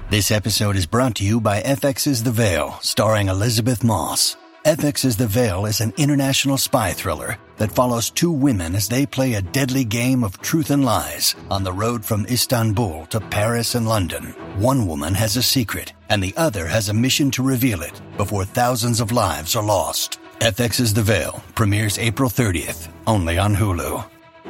This episode is brought to you by FX's The Veil, starring Elizabeth Moss. FX's The Veil is an international spy thriller that follows two women as they play a deadly game of truth and lies on the road from Istanbul to Paris and London. One woman has a secret, and the other has a mission to reveal it before thousands of lives are lost. FX's The Veil premieres April 30th, only on Hulu.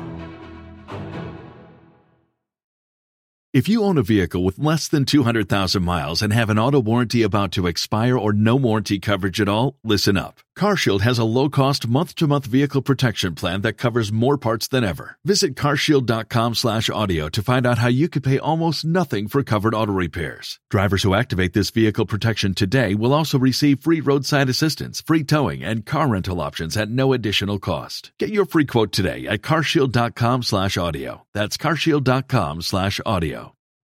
If you own a vehicle with less than 200,000 miles and have an auto warranty about to expire or no warranty coverage at all, listen up. CarShield has a low-cost month-to-month vehicle protection plan that covers more parts than ever. Visit carshield.com/audio to find out how you could pay almost nothing for covered auto repairs. Drivers who activate this vehicle protection today will also receive free roadside assistance, free towing, and car rental options at no additional cost. Get your free quote today at carshield.com/audio. That's carshield.com/audio.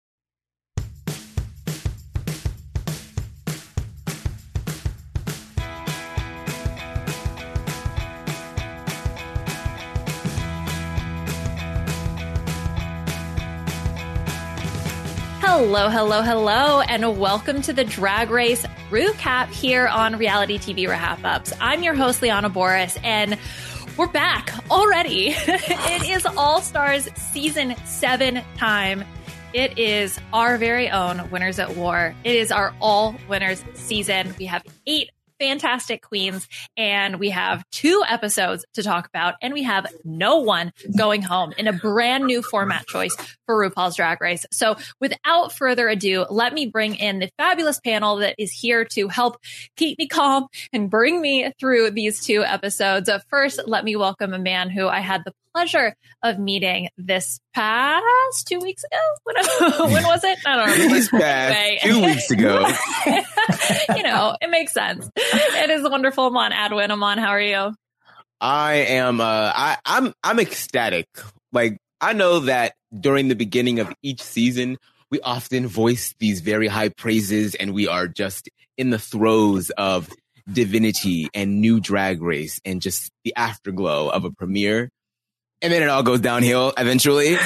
Hello, hello, hello, and welcome to the Drag Race Recap here on Reality TV Wrap-Ups. I'm your host, Liana Boris, and we're back already. It is All-Stars Season 7 time. It is our very own Winners at War. It is our all-winners season. We have 8 fantastic queens, and we have 2 episodes to talk about, and we have no one going home in a brand new format choice for RuPaul's Drag Race. So without further ado, let me bring in the fabulous panel that is here to help keep me calm and bring me through these 2 episodes. First, let me welcome a man who I had the pleasure of meeting this past 2 weeks ago. When was it? I don't remember. This past 2 weeks ago. You know, it makes sense. It is wonderful. Amon Adwin. Amon, how are you? I am. I'm ecstatic. Like, I know that during the beginning of each season, we often voice these very high praises, and we are just in the throes of divinity and new Drag Race and just the afterglow of a premiere. And then it all goes downhill eventually.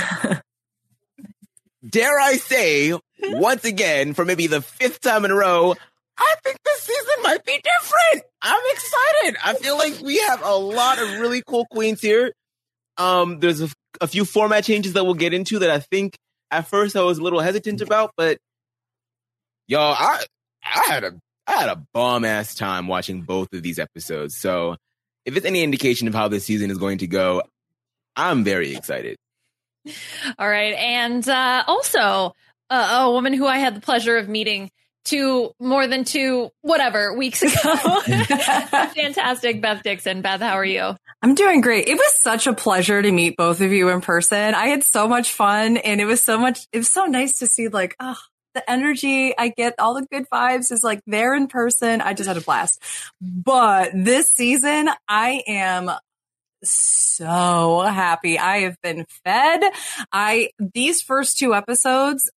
Dare I say, once again, for maybe the 5th time in a row, I think this season might be different. I'm excited. I feel like we have a lot of really cool queens here. There's a few format changes that we'll get into that I think at first I was a little hesitant about, but y'all, I had a bomb ass time watching both of these episodes. So if it's any indication of how this season is going to go, I'm very excited. All right. And also a woman who I had the pleasure of meeting more than 2 weeks ago. Fantastic. Beth Dixon. Beth, how are you? I'm doing great. It was such a pleasure to meet both of you in person. I had so much fun, and it was so nice to see, like, the energy I get, all the good vibes is like there in person. I just had a blast. But this season, I am so happy. I have been fed. These first 2 episodes,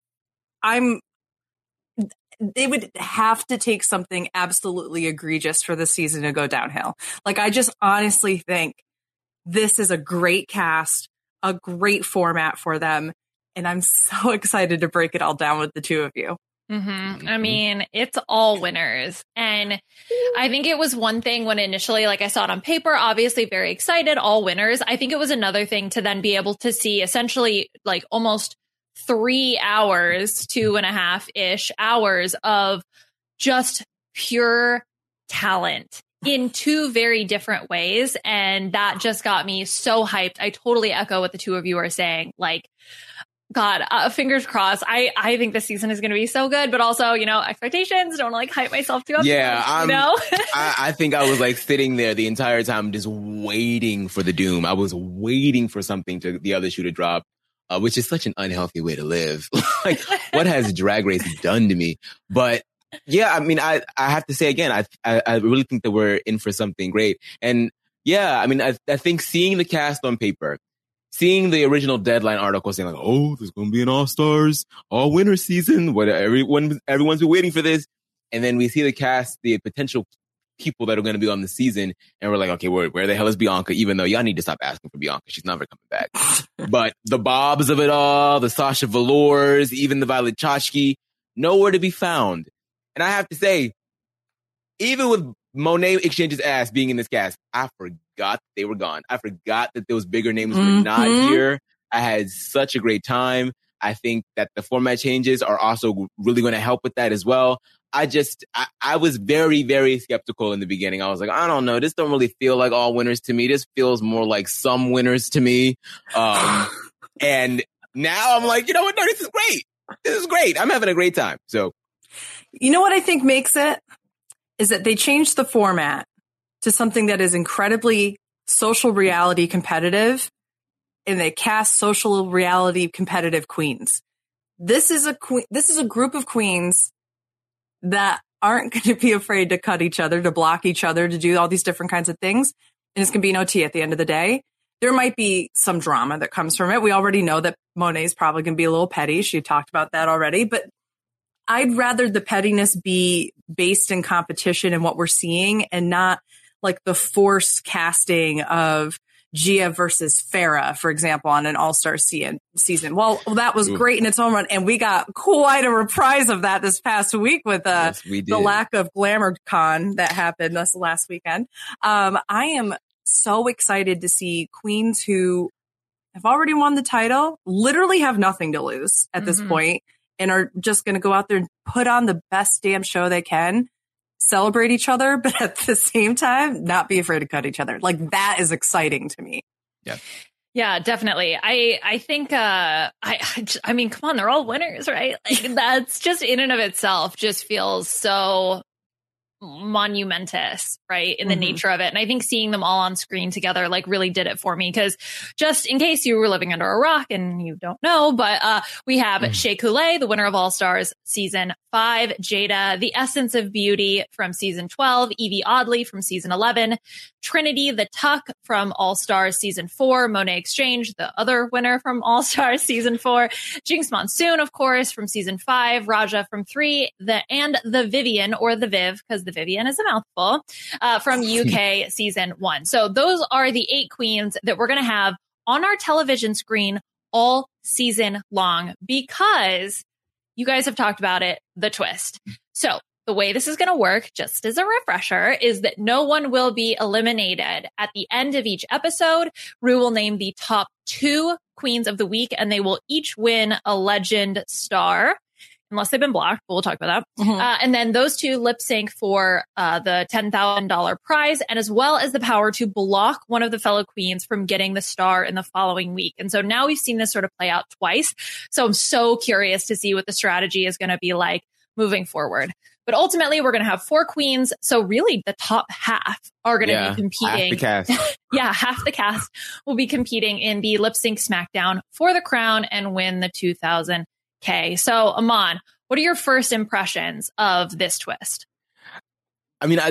they would have to take something absolutely egregious for the season to go downhill. Like, I just honestly think this is a great cast, a great format for them. And I'm so excited to break it all down with the 2 of you. Mm-hmm. I mean, it's all winners. And I think it was one thing when initially, like, I saw it on paper, obviously very excited, all winners. I think it was another thing to then be able to see essentially like almost 3 hours, 2.5-ish hours of just pure talent in 2 very different ways. And that just got me so hyped. I totally echo what the 2 of you are saying. Like, God, fingers crossed. I think this season is going to be so good, but also, you know, expectations. Don't like hype myself too up. Yeah, you know? I think I was like sitting there the entire time, just waiting for the doom. I was waiting for something the other shoe to drop, which is such an unhealthy way to live. Like, what has Drag Race done to me? But yeah, I mean, I have to say again, I really think that we're in for something great. And yeah, I mean, I think seeing the cast on paper, seeing the original Deadline article saying like, oh, there's going to be an All-Stars, all-winner season, everyone's been waiting for this. And then we see the cast, the potential people that are going to be on the season, and we're like, okay, where the hell is Bianca? Even though y'all need to stop asking for Bianca. She's never coming back. But the Bobs of it all, the Sasha Velours, even the Violet Chachki, nowhere to be found. And I have to say, even with Monet Exchange's ass being in this cast, I forgot they were gone. I forgot that those bigger names were not here. I had such a great time. I think that the format changes are also really going to help with that as well. I was very, very skeptical in the beginning. I was like, I don't know. This don't really feel like all winners to me. This feels more like some winners to me. And now I'm like, you know what? No, this is great. This is great. I'm having a great time. So, you know what I think makes it is that they changed the format to something that is incredibly social reality competitive, and they cast social reality competitive queens. This is a group of queens that aren't going to be afraid to cut each other, to block each other, to do all these different kinds of things. And it's going to be no tea at the end of the day. There might be some drama that comes from it. We already know that Monet's probably going to be a little petty. She talked about that already, but I'd rather the pettiness be based in competition and what we're seeing, and not like the forced casting of Gia versus Farrah, for example, on an All-Star season. Well, that was great in its own run, and we got quite a reprise of that this past week with the lack of Glamour Con that happened this last weekend. I am so excited to see queens who have already won the title, literally have nothing to lose at this point, and are just going to go out there and put on the best damn show they can, celebrate each other, but at the same time, not be afraid to cut each other. Like, that is exciting to me. Yeah. Yeah, definitely. I think, I mean, come on, they're all winners, right? Like, that's just in and of itself just feels so monumentous, right, in the nature of it. And I think seeing them all on screen together like really did it for me, because just in case you were living under a rock and you don't know, but we have Shea Coulee, the winner of All Stars season 5, Jada, the Essence of Beauty from season 12, Evie Oddly from season 11, Trinity the Tuck from All Stars season 4, Monet Exchange, the other winner from All Stars season 4, Jinx Monsoon, of course, from season 5, Raja from 3, and the Vivienne, or the Viv, because the Vivienne is a mouthful, from UK season 1. So those are the 8 queens that we're going to have on our television screen all season long, because you guys have talked about it, the twist. So the way this is going to work, just as a refresher, is that no one will be eliminated. At the end of each episode, Rue will name the top 2 queens of the week, and they will each win a legend star, unless they've been blocked. We'll talk about that. And then those 2 lip sync for the $10,000 prize, and as well as the power to block one of the fellow queens from getting the star in the following week. And so now we've seen this sort of play out twice. So I'm so curious to see what the strategy is going to be like moving forward. But ultimately, we're going to have 4 queens. So really, the top half are going to be competing. Half the cast. Half the cast will be competing in the Lip Sync Smackdown for the crown and win the $2,000. So Aman, what are your first impressions of this twist? I mean,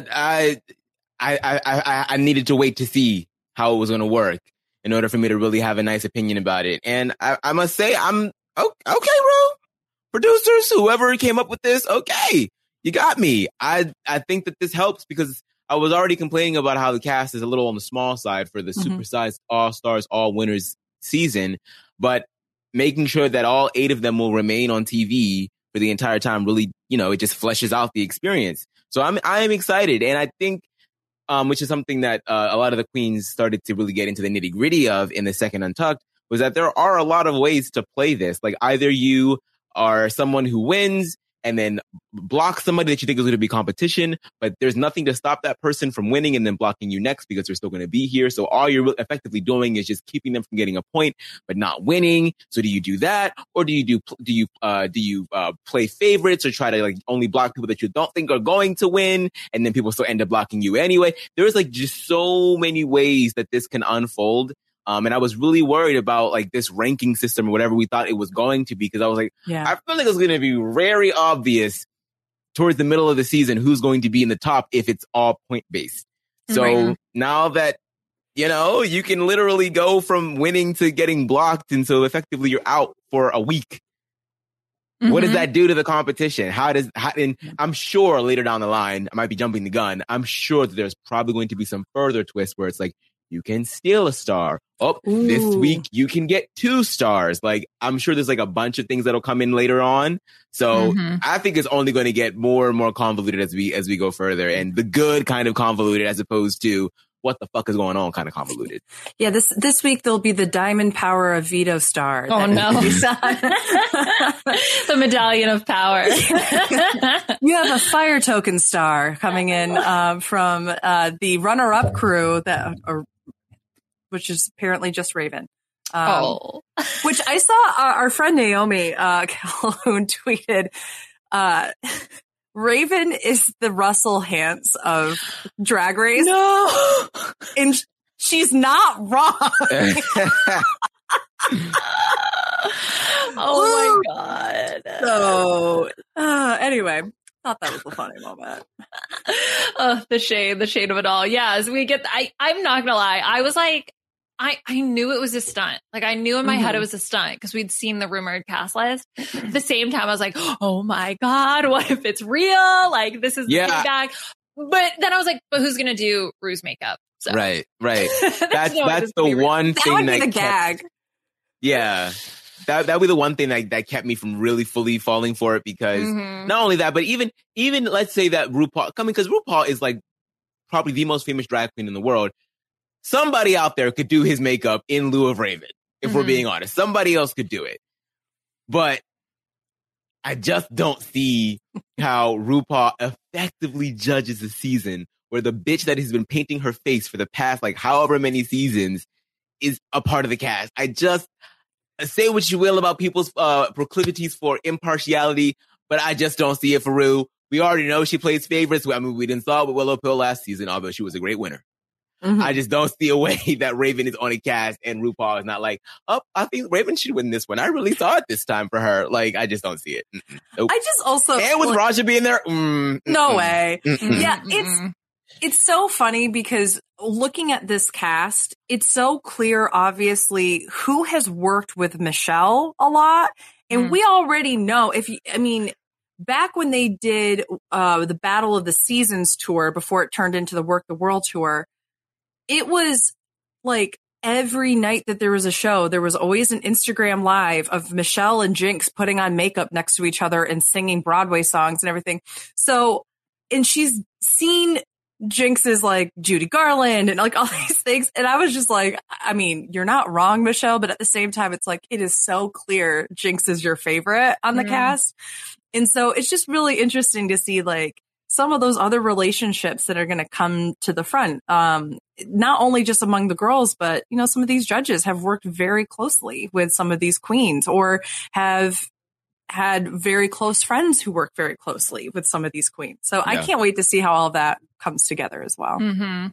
I needed to wait to see how it was going to work in order for me to really have a nice opinion about it. And I must say, I'm okay, bro. Producers, whoever came up with this, okay, you got me. I think that this helps, because I was already complaining about how the cast is a little on the small side for the supersized All Stars, All Winners season, but making sure that all 8 of them will remain on TV for the entire time, really, it just fleshes out the experience. So I am excited. And I think, which is something that a lot of the queens started to really get into the nitty gritty of in the second Untucked, was that there are a lot of ways to play this. Like, either you are someone who wins and then block somebody that you think is going to be competition, but there's nothing to stop that person from winning and then blocking you next, because they're still going to be here. So all you're effectively doing is just keeping them from getting a point, but not winning. So do you do that? Or do you play favorites, or try to like only block people that you don't think are going to win, and then people still end up blocking you anyway? There's like just so many ways that this can unfold. And I was really worried about like this ranking system or whatever we thought it was going to be, because I was like, I feel like it's going to be very obvious towards the middle of the season who's going to be in the top if it's all point based. So now that, you can literally go from winning to getting blocked, and so effectively you're out for a week. What does that do to the competition? And I'm sure later down the line, I might be jumping the gun, I'm sure that there's probably going to be some further twist where it's like, you can steal a star. Oh, this week you can get 2 stars. Like, I'm sure there's like a bunch of things that'll come in later on. So I think it's only going to get more and more convoluted as we go further, and the good kind of convoluted as opposed to what the fuck is going on kind of convoluted. Yeah, this week there'll be the Diamond Power of Veto Star. Oh no. The Medallion of Power. You have a Fire Token Star coming in from the runner-up crew which is apparently just Raven. Which I saw our friend Naomi Calhoun tweeted, Raven is the Russell Hantz of Drag Race. No! And she's not wrong. Oh my God. So, anyway, thought that was a funny moment. The shade of it all. Yeah, as we get, I'm not gonna lie. I was like, I knew it was a stunt. Like, I knew in my head it was a stunt because we'd seen the rumored cast list. At the same time, I was like, oh my God, what if it's real? Like, this is back. But then I was like, but who's going to do Rue's makeup? So. Right. That's the one thing that would be the gag. Yeah. That would be the one thing that kept me from really fully falling for it, because not only that, but even let's say that RuPaul, because RuPaul is like probably the most famous drag queen in the world. Somebody out there could do his makeup in lieu of Raven, if we're being honest. Somebody else could do it. But I just don't see how RuPaul effectively judges a season where the bitch that has been painting her face for the past, like, however many seasons is a part of the cast. I just, say what you will about people's proclivities for impartiality, but I just don't see it for Ru. We already know she plays favorites. I mean, we didn't saw it with Willow Pill last season, although she was a great winner. I just don't see a way that Raven is on a cast and RuPaul is not like, oh, I think Raven should win this one. I really saw it this time for her. Like, I just don't see it. Nope. I just also... And with Raja being there? No way. Yeah, it's so funny because looking at this cast, it's so clear, obviously, who has worked with Michelle a lot. And we already know, back when they did the Battle of the Seasons tour before it turned into the Work the World tour, it was like every night that there was a show, there was always an Instagram live of Michelle and Jinx putting on makeup next to each other and singing Broadway songs and everything. So, and she's seen Jinx's like Judy Garland and like all these things. And I was just like, I mean, you're not wrong, Michelle, but at the same time, it's like, it is so clear Jinx is your favorite on the cast. And so it's just really interesting to see like some of those other relationships that are going to come to the front. Not only just among the girls, but, you know, some of these judges have worked very closely with some of these queens or have had very close friends who work very closely with some of these queens. So I can't wait to see how all of that comes together as well.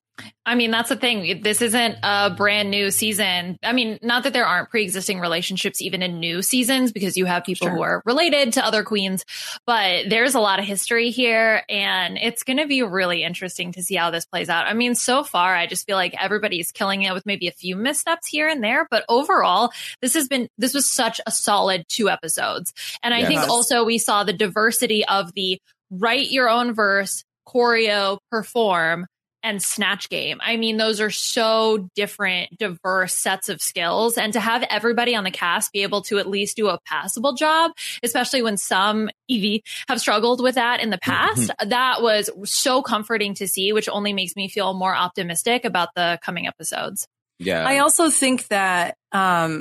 I mean, that's the thing. This isn't a brand new season. I mean, not that there aren't pre-existing relationships even in new seasons, because you have people who are related to other queens, but there's a lot of history here, and it's going to be really interesting to see how this plays out. I mean, so far, I just feel like everybody's killing it with maybe a few missteps here and there, but overall, this was such a solid 2 episodes. And I think also we saw the diversity of the write your own verse, choreo, perform, and snatch game. I mean, those are so different, diverse sets of skills. And to have everybody on the cast be able to at least do a passable job, especially when some Evie have struggled with that in the past, that was so comforting to see, which only makes me feel more optimistic about the coming episodes. Yeah. I also think that, I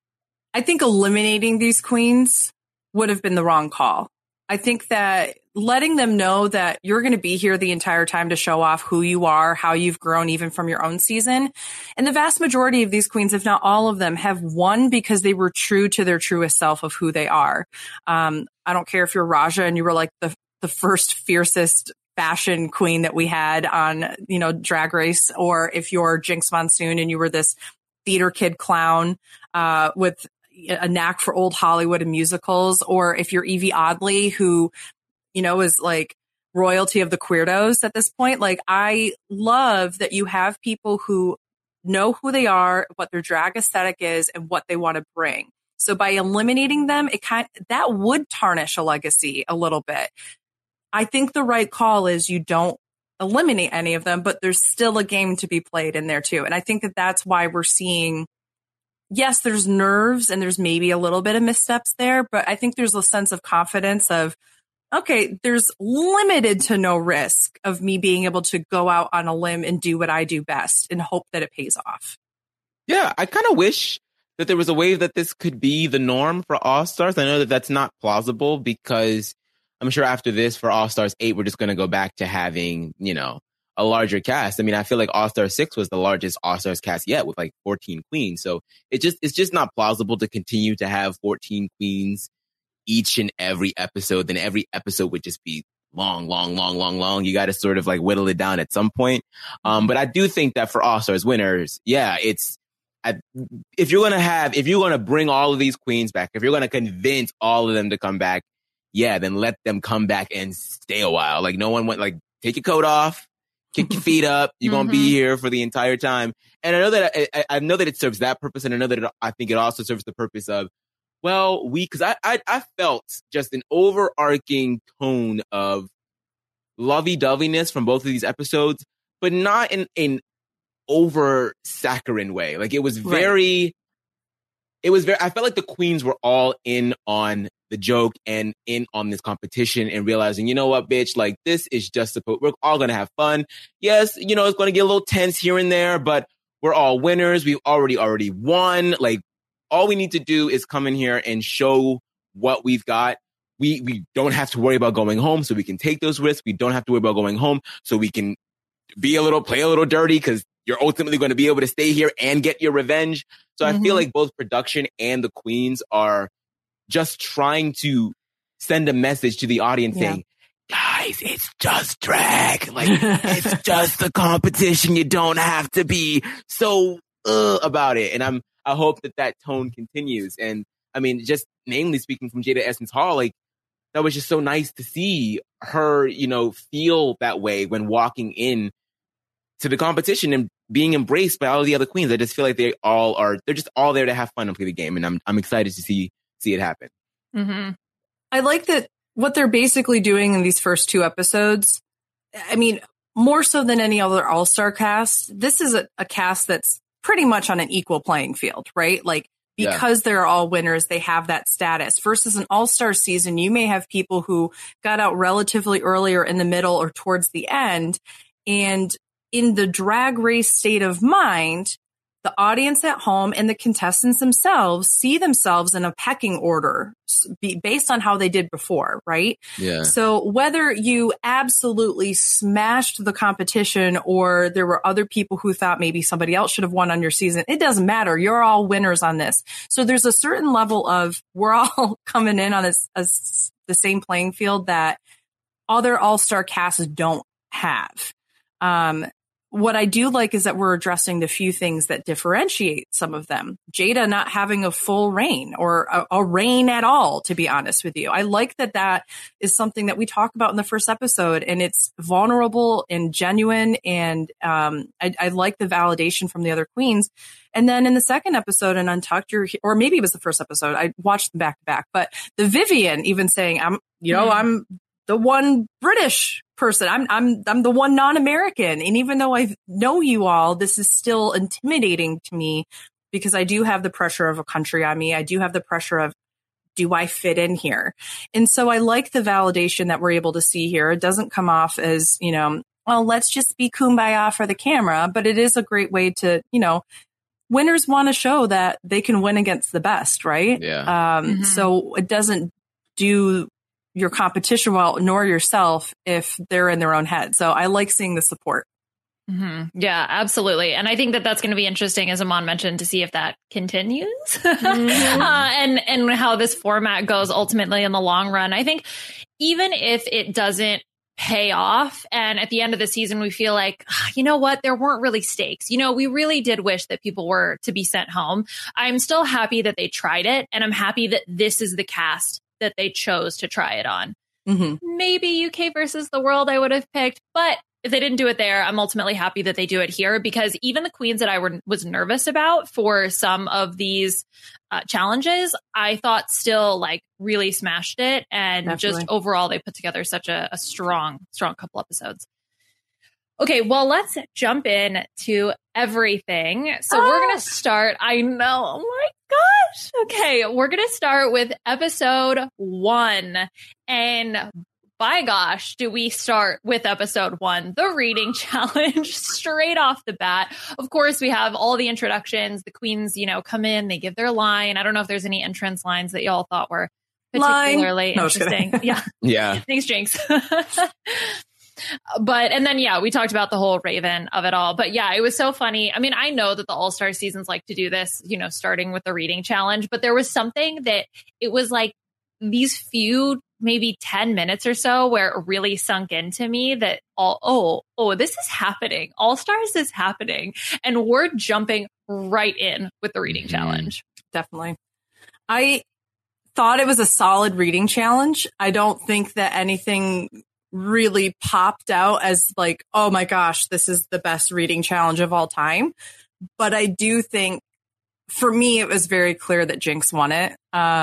think eliminating these queens would have been the wrong call. I think that letting them know that you're going to be here the entire time to show off who you are, how you've grown even from your own season. And the vast majority of these queens, if not all of them, have won because they were true to their truest self of who they are. I don't care if you're Raja and you were like the first fiercest fashion queen that we had on, you know, Drag Race, or if you're Jinx Monsoon and you were this theater kid clown with a knack for old Hollywood and musicals, or if you're Evie Oddly, who, you know, is like royalty of the Queerdos at this point. Like, I love that you have people who know who they are, what their drag aesthetic is, and what they want to bring. So by eliminating them, that would tarnish a legacy a little bit. I think the right call is you don't eliminate any of them, but there's still a game to be played in there too. And I think that that's why we're seeing, yes, there's nerves and there's maybe a little bit of missteps there, but I think there's a sense of confidence of, okay, there's limited to no risk of me being able to go out on a limb and do what I do best and hope that it pays off. Yeah, I kind of wish that there was a way that this could be the norm for All-Stars. I know that that's not plausible because I'm sure after this for All-Stars 8, we're just going to go back to having, a larger cast. I mean, I feel like All-Stars 6 was the largest All-Stars cast yet with like 14 queens. So it's just not plausible to continue to have 14 queens each and every episode. Then every episode would just be long. You got to sort of like whittle it down at some point. But I do think that for All-Stars winners, yeah, if you're going to bring all of these queens back, if you're going to convince all of them to come back, yeah, then let them come back and stay a while. Like no one went like, take your coat off, kick your feet up. You're going to be here for the entire time. And I know that it serves that purpose. And I know that I think it also serves the purpose of, well, cause I felt just an overarching tone of lovey-doveyness from both of these episodes, but not in an over saccharine way. Like it was very, I felt like the queens were all in on the joke and in on this competition and realizing, you know what, bitch, like this is just we're all going to have fun. Yes, it's going to get a little tense here and there, but we're all winners. We've already won. Like all we need to do is come in here and show what we've got. We don't have to worry about going home, so we can take those risks. We don't have to worry about going home, so we can play a little dirty because you're ultimately going to be able to stay here and get your revenge. So I feel like both production and the queens are just trying to send a message to the audience saying, guys, it's just drag. Like, it's just a competition. You don't have to be so about it. And I hope that tone continues. And I mean, just namely speaking from Jaida Essence Hall, like, that was just so nice to see her, feel that way when walking in to the competition and being embraced by all of the other queens. I just feel like they're just all there to have fun and play the game. And I'm excited to see it happen. Mm-hmm. I like that what they're basically doing in these first 2 episodes. I mean, more so than any other All-Star cast, this is a cast that's pretty much on an equal playing field, right? Like, because they're all winners, they have that status. Versus an All-Star season, you may have people who got out relatively earlier in the middle or towards the end. And in the Drag Race state of mind, the audience at home and the contestants themselves see themselves in a pecking order based on how they did before, right? Yeah. So whether you absolutely smashed the competition or there were other people who thought maybe somebody else should have won on your season, it doesn't matter. You're all winners on this. So there's a certain level of we're all coming in on the same playing field that other all-star casts don't have. What I do like is that we're addressing the few things that differentiate some of them. Jaida not having a full reign or a reign at all, to be honest with you. I like that is something that we talk about in the first episode, and it's vulnerable and genuine. And I like the validation from the other queens. And then in the second episode in Untucked, or maybe it was the first episode, I watched them back to back, but the Vivienne even saying, I'm the one British person. I'm the one non-American. And even though I know you all, this is still intimidating to me because I do have the pressure of a country on me. I do have the pressure of, do I fit in here? And so I like the validation that we're able to see here. It doesn't come off as, well, let's just be kumbaya for the camera, but it is a great way to, winners want to show that they can win against the best, right? Yeah. So it doesn't do your competition well, nor yourself if they're in their own head. So I like seeing the support. Mm-hmm. Yeah, absolutely. And I think that's going to be interesting, as Aman mentioned, to see if that continues and how this format goes ultimately in the long run. I think even if it doesn't pay off and at the end of the season, we feel like, you know what, there weren't really stakes. We really did wish that people were to be sent home. I'm still happy that they tried it. And I'm happy that this is the cast that they chose to try it on. Mm-hmm. Maybe UK versus the world I would have picked, but if they didn't do it there, I'm ultimately happy that they do it here, because even the queens that I was nervous about for some of these challenges, I thought still like really smashed it. And Definitely. Just overall, they put together such a strong couple episodes. Okay, well, let's jump in to everything. So we're going to start. I know. Oh my gosh. Okay, we're going to start with episode 1. And by gosh, do we start with episode 1, the reading challenge, straight off the bat. Of course, we have all the introductions. The queens, come in, they give their line. I don't know if there's any entrance lines that y'all thought were particularly interesting. Yeah. Thanks, Jinx. And then, we talked about the whole Raven of it all. But yeah, it was so funny. I mean, I know that the All-Star seasons like to do this, starting with the reading challenge, but there was something that it was like these few, maybe 10 minutes or so where it really sunk into me that this is happening. All-Stars is happening. And we're jumping right in with the reading challenge. Definitely. I thought it was a solid reading challenge. I don't think that anything really popped out as like, oh my gosh, this is the best reading challenge of all time. But I do think for me, it was very clear that Jinx won it.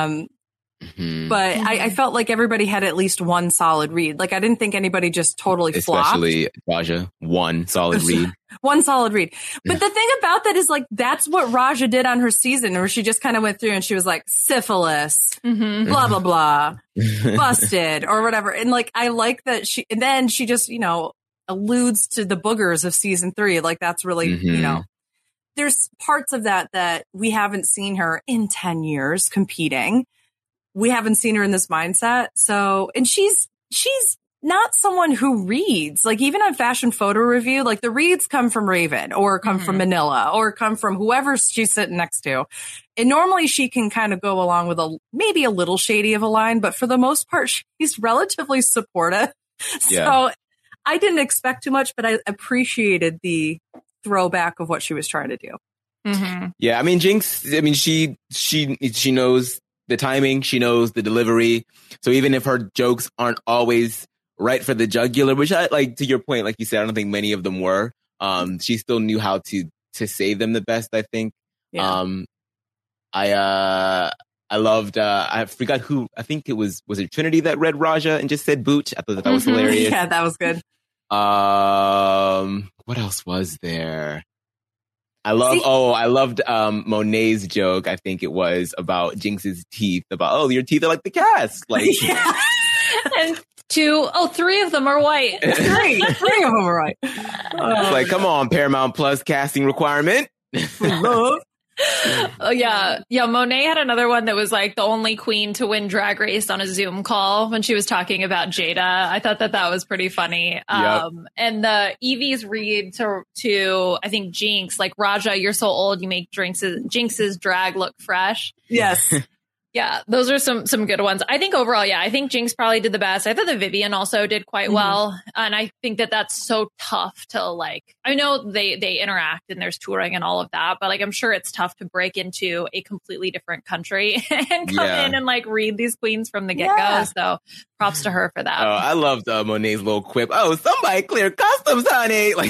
But I felt like everybody had at least one solid read. Like I didn't think anybody just totally flopped. Especially Raja, one solid read. One solid read. But the thing about that is like, that's what Raja did on her season where she just kind of went through and she was like syphilis, blah, blah, blah, busted or whatever. And like, I like that and then she just, alludes to the boogers of season 3. Like that's really, there's parts of that we haven't seen her in 10 years competing. We haven't seen her in this mindset. So, and she's not someone who reads, like even on Fashion Photo Review, like the reads come from Raven or come from Manila or come from whoever she's sitting next to. And normally she can kind of go along with maybe a little shady of a line, but for the most part, she's relatively supportive. Yeah. So I didn't expect too much, but I appreciated the throwback of what she was trying to do. Yeah. I mean, Jinx, she knows the timing, she knows the delivery. So even if her jokes aren't always right for the jugular, which I like, to your point, like you said, I don't think many of them were. She still knew how to say them the best, I think. Yeah. I loved, I forgot who, I think it was it Trinity that read Raja and just said boot? I thought that was hilarious. Yeah, that was good. What else was there? I loved Monet's joke. I think it was about Jinx's teeth. About your teeth are like the cast. Like, and 3 of them are white. Three of them are white. It's like, come on, Paramount Plus casting requirement. Monet had another one that was like the only queen to win Drag Race on a Zoom call when she was talking about Jada. I thought that was pretty funny. And the Evie's read to I think Jinx, like, Raja, you're so old, you make Jinx's drag look fresh. Yes. Yeah, those are some good ones. I think overall, I think Jinx probably did the best. I thought the Vivian also did quite well. And I think that's so tough to, like, I know they interact and there's touring and all of that, but like, I'm sure it's tough to break into a completely different country and come in and like read these queens from the get-go. So props to her for that. Oh, I loved Monet's little quip. Oh, somebody clear customs, honey. Like,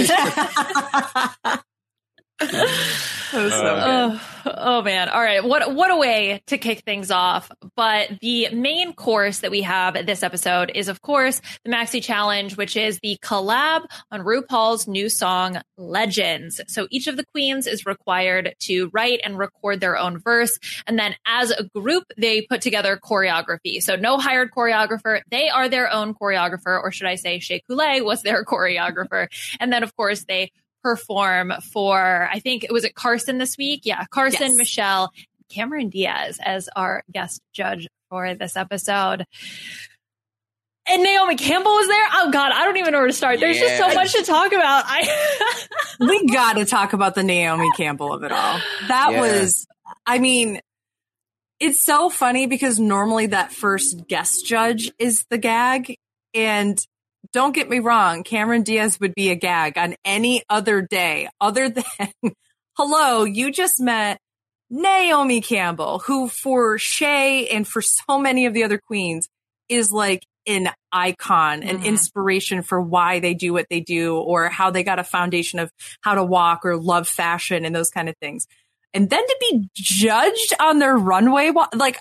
oh man. All right. What a way to kick things off. But the main course that we have this episode is, of course, the Maxi Challenge, which is the collab on RuPaul's new song, Legends. So each of the queens is required to write and record their own verse. And then as a group, they put together choreography. So no hired choreographer. They are their own choreographer, or should I say Shea Coulee was their choreographer. And then, of course, they perform for, I think, was it Carson this week? Yeah, Carson, yes. Michelle, Cameron Diaz as our guest judge for this episode. And Naomi Campbell was there. Oh God, I don't even know where to start. There's just so much to talk about. We got to talk about the Naomi Campbell of it all. That was, I mean, it's so funny because normally that first guest judge is the gag. And don't get me wrong, Cameron Diaz would be a gag on any other day other than, hello, you just met Naomi Campbell, who for Shea and for so many of the other queens is like an icon, an inspiration for why they do what they do or how they got a foundation of how to walk or love fashion and those kind of things. And then to be judged on their runway, like,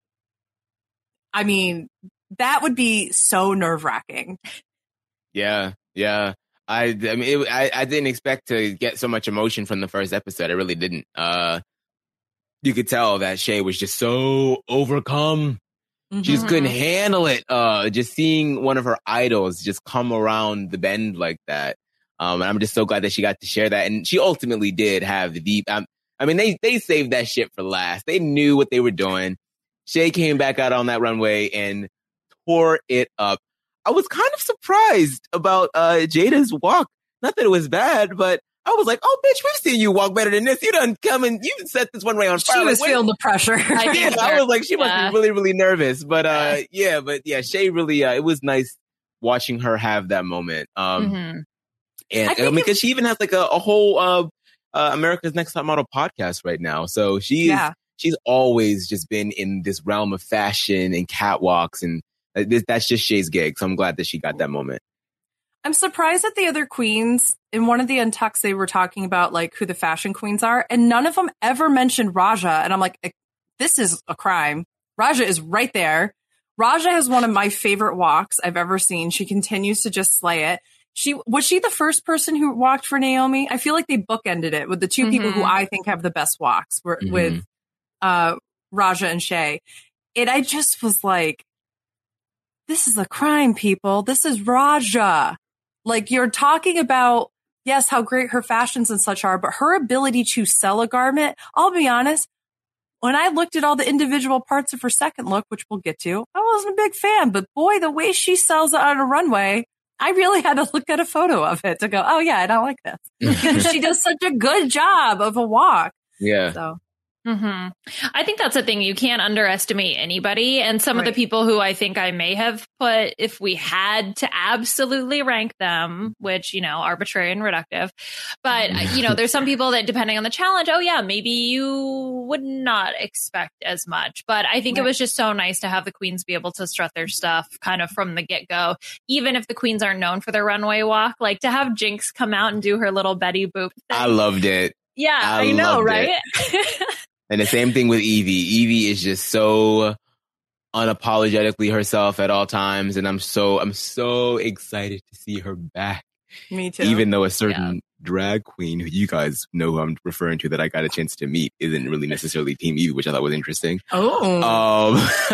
I mean, that would be so nerve-wracking. Yeah. I mean, I didn't expect to get so much emotion from the first episode. I really didn't. You could tell that Shea was just so overcome. She just couldn't handle it. Just seeing one of her idols just come around the bend like that. And I'm just so glad that she got to share that. And she ultimately did have the deep. I mean, they saved that shit for last. They knew what they were doing. Shea came back out on that runway and tore it up. I was kind of surprised about Jada's walk. Not that it was bad, but I was like, oh, bitch, we've seen you walk better than this. You done come and you set this runway on fire. She was feeling the pressure. I was like, she must be really, really nervous. But Shea really, it was nice watching her have that moment. And because she even has like a whole America's Next Top Model podcast right now. So she's always just been in this realm of fashion and catwalks, and that's just Shea's gig. So I'm glad that she got that moment. I'm surprised that the other queens, in one of the Untucks, they were talking about like who the fashion queens are, and none of them ever mentioned Raja. And I'm like, this is a crime. Raja is right there. Raja has one of my favorite walks I've ever seen. She continues to just slay it. Was she the first person who walked for Naomi? I feel like they bookended it with the two people who I think have the best walks with Raja and Shea. And I just was like, this is a crime, people. This is Raja. Like, you're talking about, yes, how great her fashions and such are, but her ability to sell a garment, I'll be honest, when I looked at all the individual parts of her second look, which we'll get to, I wasn't a big fan. But boy, the way she sells it on a runway, I really had to look at a photo of it to go, oh yeah, I don't like this. Because she does such a good job of a walk. Yeah. So. I think that's the thing. You can't underestimate anybody. And some of the people who I think I may have put, if we had to absolutely rank them, which, arbitrary and reductive. But, there's some people that, depending on the challenge, maybe you would not expect as much. But I think it was just so nice to have the queens be able to strut their stuff kind of from the get-go. Even if the queens aren't known for their runway walk, like to have Jinx come out and do her little Betty Boop thing. I loved it. Yeah, I know, right? And the same thing with Evie. Evie is just so unapologetically herself at all times, and I'm so excited to see her back. Me too. Even though a certain drag queen, who you guys know who I'm referring to, that I got a chance to meet, isn't really necessarily Team Evie, which I thought was interesting. Oh.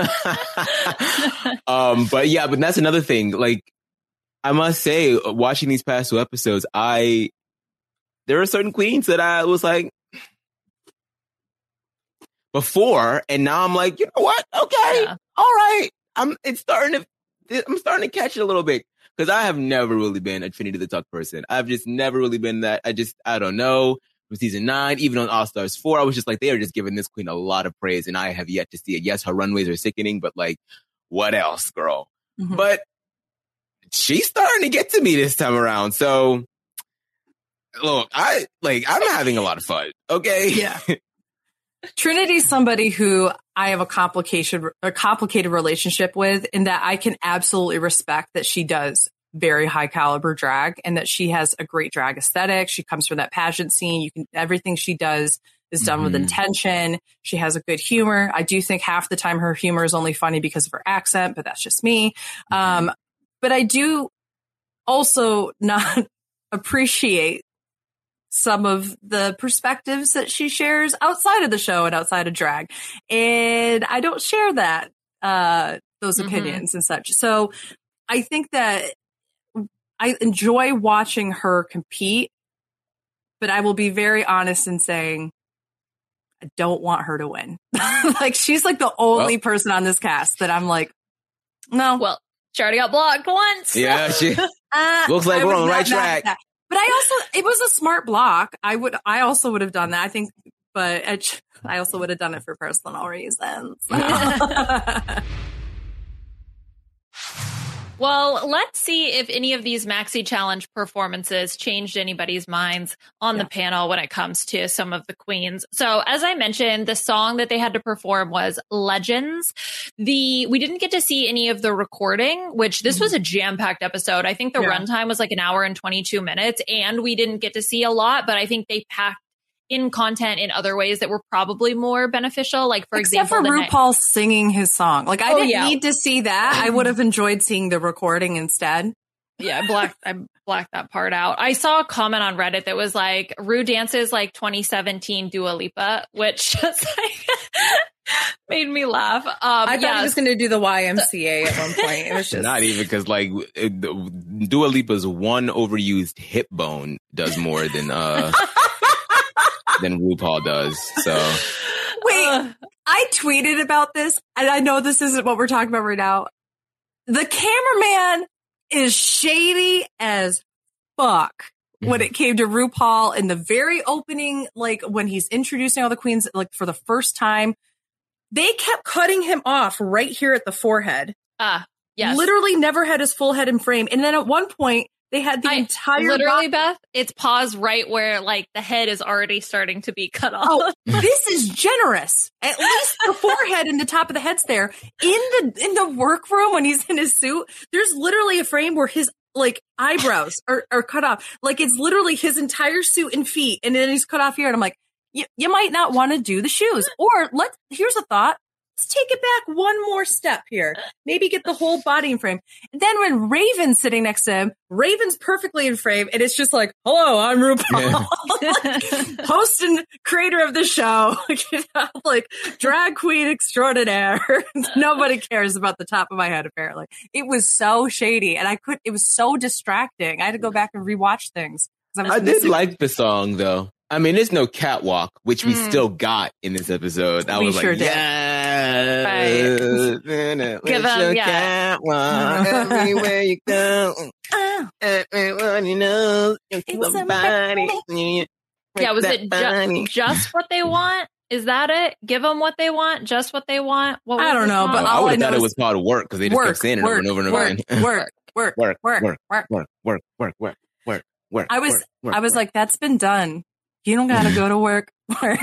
But that's another thing. Like, I must say, watching these past two episodes, there are certain queens that I was like, before, and now I'm like, you know what? Okay, all right. I'm starting to catch it a little bit, because I have never really been a Trinity the Tuck person. I've just never really been that. I don't know. From season 9, even on All Stars 4, I was just like, they are just giving this queen a lot of praise, and I have yet to see it. Yes, her runways are sickening, but like, what else, girl? But she's starting to get to me this time around. So, look, I'm having a lot of fun. Okay. Yeah. Trinity's somebody who I have a complicated relationship with, in that I can absolutely respect that she does very high caliber drag and that she has a great drag aesthetic. She comes from that pageant scene. Everything she does is done with intention. She has a good humor. I do think half the time her humor is only funny because of her accent, but that's just me. But I do also not appreciate some of the perspectives that she shares outside of the show and outside of drag. And I don't share those opinions and such. So I think that I enjoy watching her compete, but I will be very honest in saying I don't want her to win. Like, she's like the only person on this cast that I'm like, no. Well, she already got blocked once. Yeah, she looks like we're on the right track. But it was a smart block. I also would have done that, I think, but I also would have done it for personal reasons. Well, let's see if any of these Maxi Challenge performances changed anybody's minds on the panel when it comes to some of the queens. So, as I mentioned, the song that they had to perform was Legends. We didn't get to see any of the recording, which this was a jam-packed episode. I think the runtime was like an hour and 22 minutes, and we didn't get to see a lot, but I think they packed in content in other ways that were probably more beneficial. Like, for example, except for RuPaul singing his song. Like, I didn't need to see that. I would have enjoyed seeing the recording instead. Yeah, I blacked that part out. I saw a comment on Reddit that was like, Rue dances like 2017 Dua Lipa, which just like made me laugh. I thought he was going to do the YMCA at one point. It was just not even because like Dua Lipa's one overused hip bone does more than RuPaul does. So wait, I tweeted about this, and I know this isn't what we're talking about right now. The cameraman is shady as fuck when it came to RuPaul in the very opening, like when he's introducing all the queens, like for the first time. They kept cutting him off right here at the forehead. Yes. Literally never had his full head in frame. And then at one point, they had the entire... Literally, Beth, it's paused right where like the head is already starting to be cut off. Oh, this is generous. At least the forehead and the top of the head's there. In the workroom when he's in his suit, there's literally a frame where his like eyebrows are cut off. Like it's literally his entire suit and feet. And then he's cut off here. And I'm like, you might not want to do the shoes. Or here's a thought. Let's take it back one more step here. Maybe get the whole body in frame. And then when Raven's sitting next to him, Raven's perfectly in frame. And it's just like, hello, I'm RuPaul. Host and creator of the show. Like drag queen extraordinaire. Nobody cares about the top of my head, apparently. It was so shady. And it was so distracting. I had to go back and rewatch things. I did like the song, though. I mean, there's no catwalk, which we still got in this episode. I was like, yeah, right. Give them, catwalk everywhere you go. Everyone you know, somebody. Yeah, was it just what they want? Is that it? Give them what they want, just what they want. I don't know, but I would have thought it was called work because they just kept saying it over and over and over again. Work. I was like, that's been done. You don't gotta go to work. So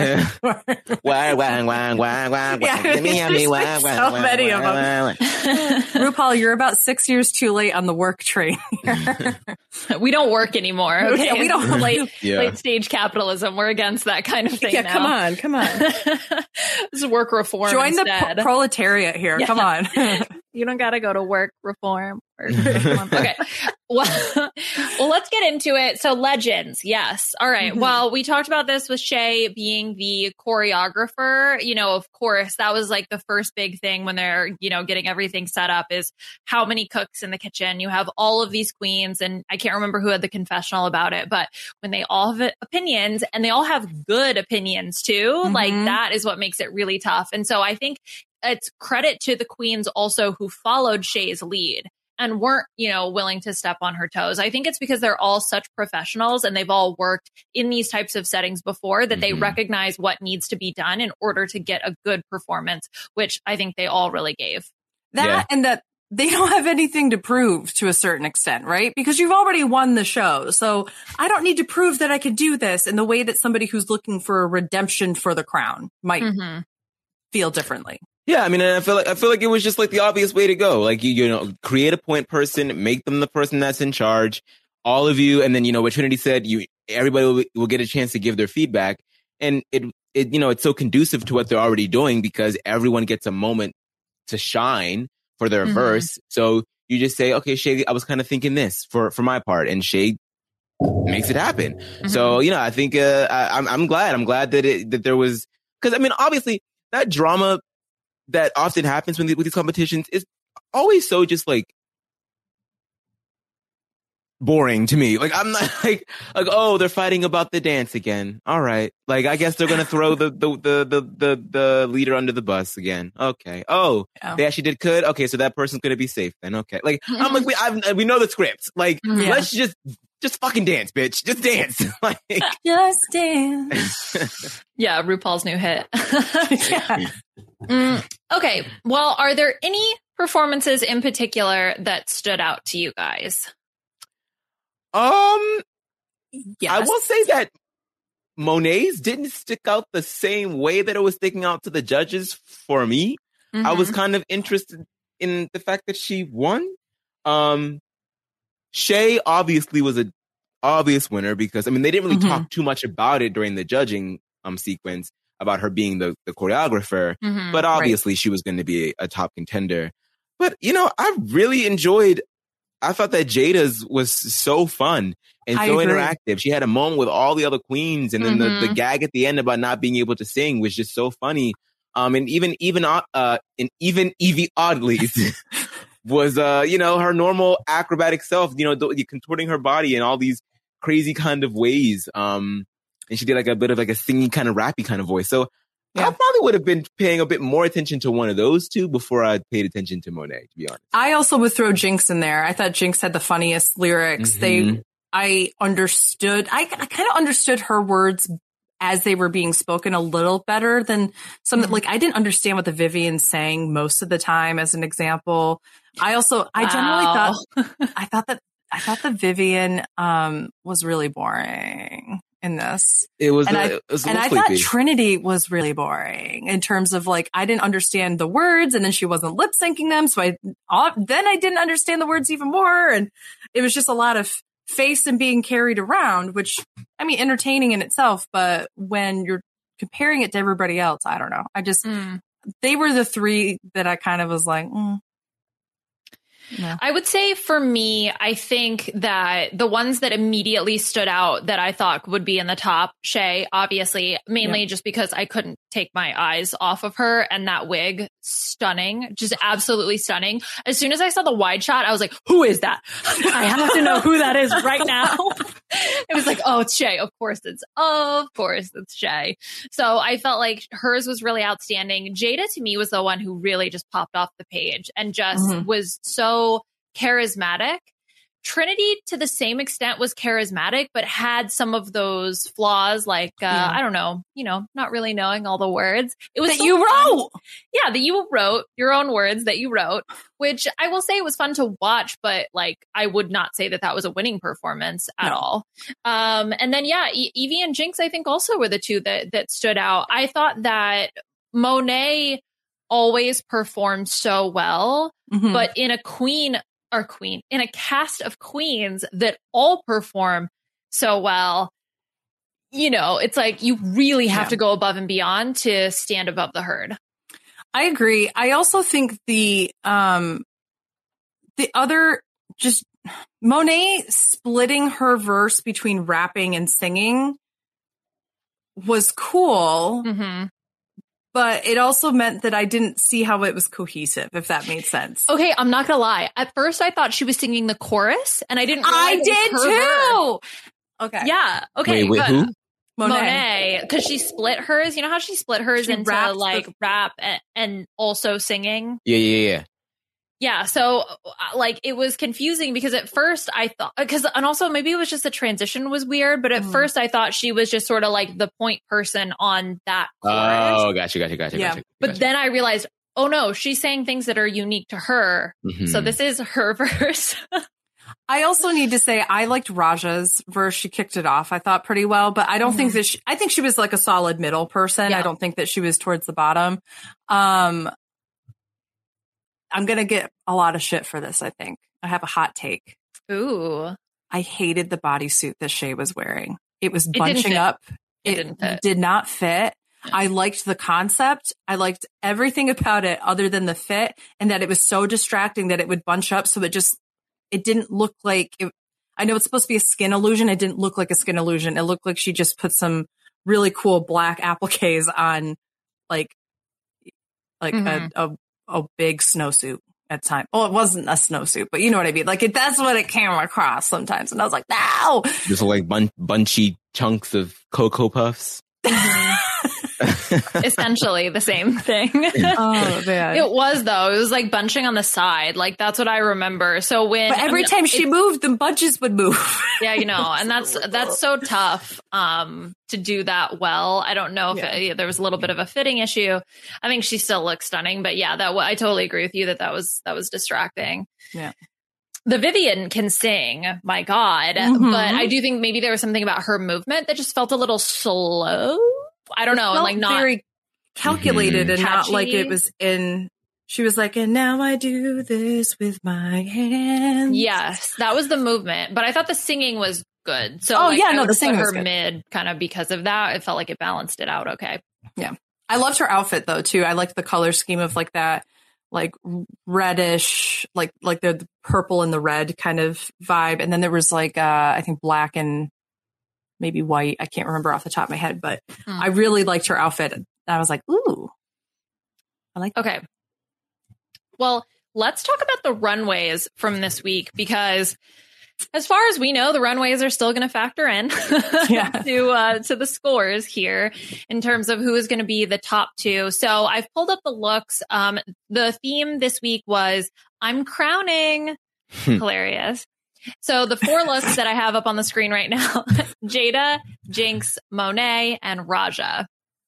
many of them. RuPaul, you're about 6 years too late on the work train. We don't work anymore. Okay? Yeah, we don't. Late stage capitalism. We're against that kind of thing. Yeah, now. come on. This is work reform. Join instead. the proletariat here. Yeah. Come on. You don't got to go to work reform. Okay. Well, let's get into it. So legends. Yes. All right. Mm-hmm. Well, we talked about this with Shea being the choreographer. You know, of course, that was like the first big thing when they're, getting everything set up is how many cooks in the kitchen. You have all of these queens, and I can't remember who had the confessional about it, but when they all have opinions and they all have good opinions too, like that is what makes it really tough. And so I think it's credit to the queens also who followed Shea's lead and weren't, willing to step on her toes. I think it's because they're all such professionals and they've all worked in these types of settings before that they recognize what needs to be done in order to get a good performance, which I think they all really gave. And that they don't have anything to prove to a certain extent, right? Because you've already won the show. So I don't need to prove that I can do this in the way that somebody who's looking for a redemption for the crown might feel differently. Yeah, I mean, and I feel like it was just like the obvious way to go. Like you create a point person, make them the person that's in charge, all of you, and then what Trinity said, everybody will get a chance to give their feedback, and it's so conducive to what they're already doing because everyone gets a moment to shine for their verse. So you just say, okay, Shea, I was kind of thinking this for my part, and Shea makes it happen. So I think I'm glad that there was, because I mean, obviously that drama that often happens with these competitions is always so just like boring to me. Like I'm not like oh, they're fighting about the dance again. All right, like I guess they're gonna throw the leader under the bus again. Okay. Oh, they actually did good. Okay, so that person's gonna be safe then. Okay, like I'm like we know the scripts. Like let's just fucking dance, bitch. Just dance. Like just dance. Yeah, RuPaul's new hit. Okay. Well, are there any performances in particular that stood out to you guys? Yes. I will say that Monet's didn't stick out the same way that it was sticking out to the judges for me. I was kind of interested in the fact that she won. Shea obviously was an obvious winner because, I mean, they didn't really talk too much about it during the judging sequence about her being the choreographer, but obviously she was going to be a top contender. But, I really enjoyed I thought that Jada's was so fun and so interactive. She had a moment with all the other queens, and then the gag at the end about not being able to sing was just so funny. And even Evie Oddly's was her normal acrobatic self, contorting her body in all these crazy kind of ways. And she did like a bit of like a singing kind of rappy kind of voice. So I probably would have been paying a bit more attention to one of those two before I paid attention to Monet, to be honest. I also would throw Jinx in there. I thought Jinx had the funniest lyrics. I understood. I kind of understood her words as they were being spoken a little better than some. Like, I didn't understand what the Vivian sang most of the time, as an example. I generally thought the Vivian was really boring in this. It was, and I thought Trinity was really boring in terms of like, I didn't understand the words, and then she wasn't lip syncing them. So then I didn't understand the words even more. And it was just a lot of face and being carried around, which, I mean, entertaining in itself. But when you're comparing it to everybody else, I don't know. I just, they were the three that I kind of was like, I would say for me, I think that the ones that immediately stood out that I thought would be in the top, Shea, obviously, mainly just because I couldn't take my eyes off of her, and that wig, stunning, just absolutely stunning. As soon as I saw the wide shot, I was like, who is that? I have to know who that is right now. It was like, oh, it's Shea. Of course it's Shea. So I felt like hers was really outstanding. Jada, to me, was the one who really just popped off the page and just was so charismatic. Trinity, to the same extent, was charismatic, but had some of those flaws, like, I don't know, not really knowing all the words. It was that so you wrote. Yeah, that you wrote your own words that you wrote, which I will say was fun to watch, but like, I would not say that was a winning performance at all. And then, Evie and Jinx, I think also were the two that stood out. I thought that Monet always performed so well, but in a in a cast of queens that all perform so well, it's like you really have to go above and beyond to stand above the herd. I agree. I also think the other, just Monet splitting her verse between rapping and singing was cool. But it also meant that I didn't see how it was cohesive, if that made sense. Okay, I'm not gonna lie. At first, I thought she was singing the chorus, and I didn't realize I did too! Okay. Yeah. Okay. Wait, who? Monet. Because she split hers. You know how she split hers into like rap and also singing? Yeah. Yeah, so like it was confusing because at first I thought, and also maybe it was just the transition was weird, but at first I thought she was just sort of like the point person on that chorus. Oh, gotcha. Yeah, but then I realized, oh no, she's saying things that are unique to her. So this is her verse. I also need to say I liked Raja's verse. She kicked it off, I thought, pretty well, but I don't think that I think she was like a solid middle person. Yeah. I don't think that she was towards the bottom. I'm going to get a lot of shit for this, I think. I have a hot take. Ooh. I hated the bodysuit that Shea was wearing. It was bunching up. It did not fit. Yeah. I liked the concept. I liked everything about it other than the fit, and that it was so distracting that it would bunch up. So it didn't look like it. I know it's supposed to be a skin illusion. It didn't look like a skin illusion. It looked like she just put some really cool black appliques on like a big snowsuit at time. Oh, it wasn't a snowsuit, but you know what I mean? Like that's what it came across sometimes. And I was like, no! Just like bunchy chunks of Cocoa Puffs. Essentially the same thing. Oh man. It was though. It was like bunching on the side. Like that's what I remember. So but every time she moved, the bunches would move. Yeah, and that's so tough to do that well. I don't know if there was a little bit of a fitting issue. I think she still looks stunning, but yeah, I totally agree with you that was distracting. Yeah. The Vivian can sing, my God, but I do think maybe there was something about her movement that just felt a little slow. I don't know, and like not very calculated and catchy. Not like it was in. She was like, and now I do this with my hands. Yes, that was the movement, but I thought the singing was good. So, the singing was her good. Mid kind of because of that. It felt like it balanced it out okay. Yeah, I loved her outfit though too. I liked the color scheme of like that, like reddish, like the purple and the red kind of vibe. And then there was like, I think black and maybe white. I can't remember off the top of my head, but I really liked her outfit. I was like, ooh, I like that. Okay. Well, let's talk about the runways from this week, because as far as we know, the runways are still going to factor in to the scores here in terms of who is going to be the top two. So I've pulled up the looks. The theme this week was I'm crowning. Hilarious. So the 4 looks that I have up on the screen right now, Jaida, Jinkx, Monet, and Raja.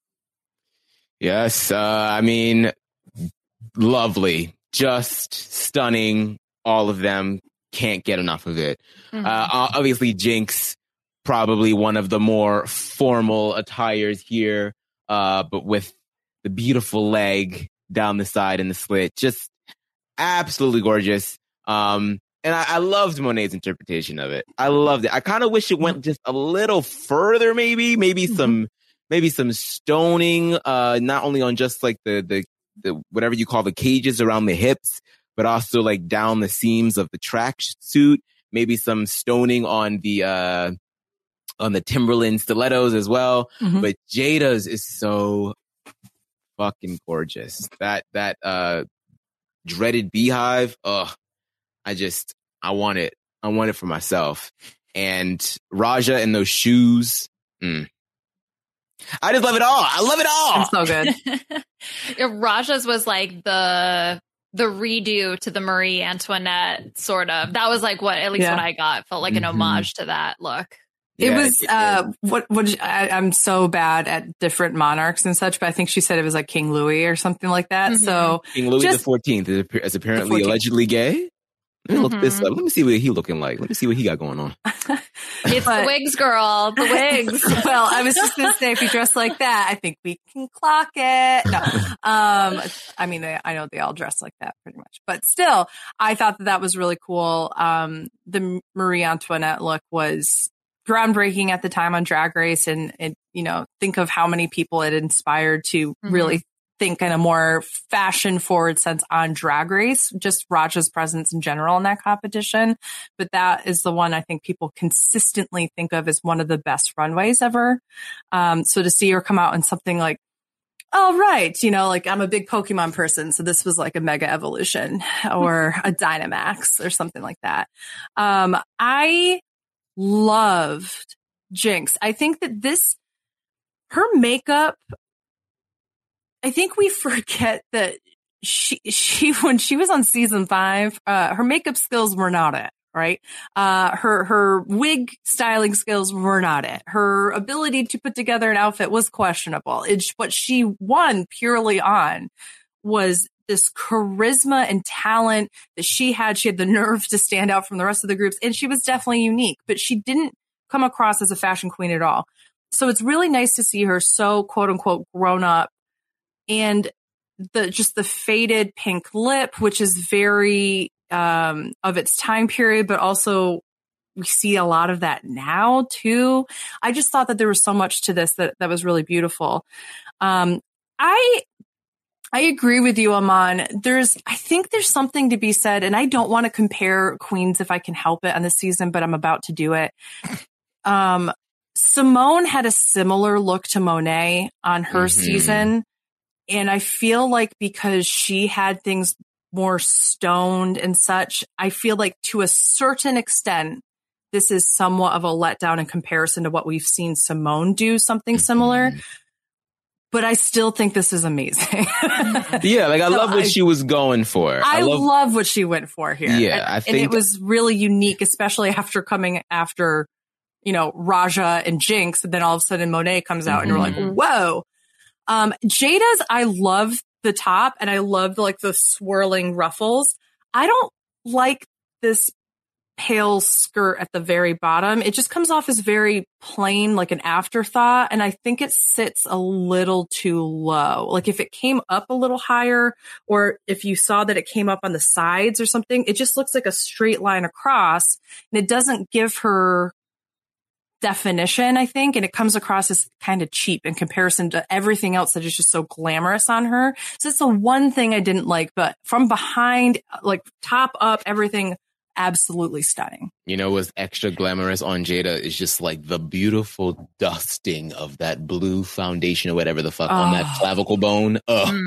Yes. I mean, lovely. Just stunning. All of them. Can't get enough of it. Obviously, Jinkx, probably one of the more formal attires here, but with the beautiful leg down the side and the slit. Just absolutely gorgeous. And I loved Monet's interpretation of it. I loved it. I kind of wish it went just a little further, maybe some stoning, not only on just like the whatever you call the cages around the hips, but also like down the seams of the track suit. Maybe some stoning on the Timberland stilettos as well. But Jaida's is so fucking gorgeous. That dreaded beehive. I want it. I want it for myself. And Raja and those shoes. I just love it all. I love it all. It's so good. Raja's was like the redo to the Marie Antoinette, sort of. That was like what I got. Felt like an homage to that look. It was I'm so bad at different monarchs and such, but I think she said it was like King Louis or something like that. So King Louis the 14th is apparently allegedly gay. Let me look this up. Let me see what he looking like. Let me see what he got going on. It's the wigs, girl. The wigs. Well, I was just going to say, if you dress like that, I think we can clock it. No. I mean, I know they all dress like that pretty much, but still, I thought that was really cool. The Marie Antoinette look was groundbreaking at the time on Drag Race, and think of how many people it inspired to really think in a more fashion forward sense on Drag Race, just Raja's presence in general in that competition. But that is the one I think people consistently think of as one of the best runways ever. So to see her come out in something like, oh, right, like I'm a big Pokemon person, so this was like a Mega Evolution or a Dynamax or something like that. I loved Jinkx. I think that her makeup, I think we forget that she when she was on season 5, her makeup skills were not it, right? Her wig styling skills were not it. Her ability to put together an outfit was questionable. What she won purely on was this charisma and talent that she had. She had the nerve to stand out from the rest of the groups, and she was definitely unique, but she didn't come across as a fashion queen at all. So it's really nice to see her so quote unquote grown up. And the faded pink lip, which is very of its time period, but also we see a lot of that now too. I just thought that there was so much to this that was really beautiful. I agree with you, Aman. I think there's something to be said, and I don't want to compare queens if I can help it on this season, but I'm about to do it. Simone had a similar look to Monet on her season. And I feel like because she had things more stoned and such, I feel like to a certain extent, this is somewhat of a letdown in comparison to what we've seen Simone do something similar. But I still think this is amazing. Yeah, like I love what she was going for. I love what she went for here. Yeah, I think it was really unique, especially after coming after, Raja and Jinkx. And then all of a sudden Monet comes out and you're like, whoa. Jaida's, I love the top and I love the swirling ruffles. I don't like this pale skirt at the very bottom. It just comes off as very plain, like an afterthought. And I think it sits a little too low. Like if it came up a little higher, or if you saw that it came up on the sides or something, it just looks like a straight line across, and it doesn't give her definition, I think, and it comes across as kind of cheap in comparison to everything else that is just so glamorous on her. So it's the one thing I didn't like, but from behind, like top up, everything absolutely stunning. You know what's extra glamorous on Jada is just like the beautiful dusting of that blue foundation or whatever the fuck on that clavicle bone.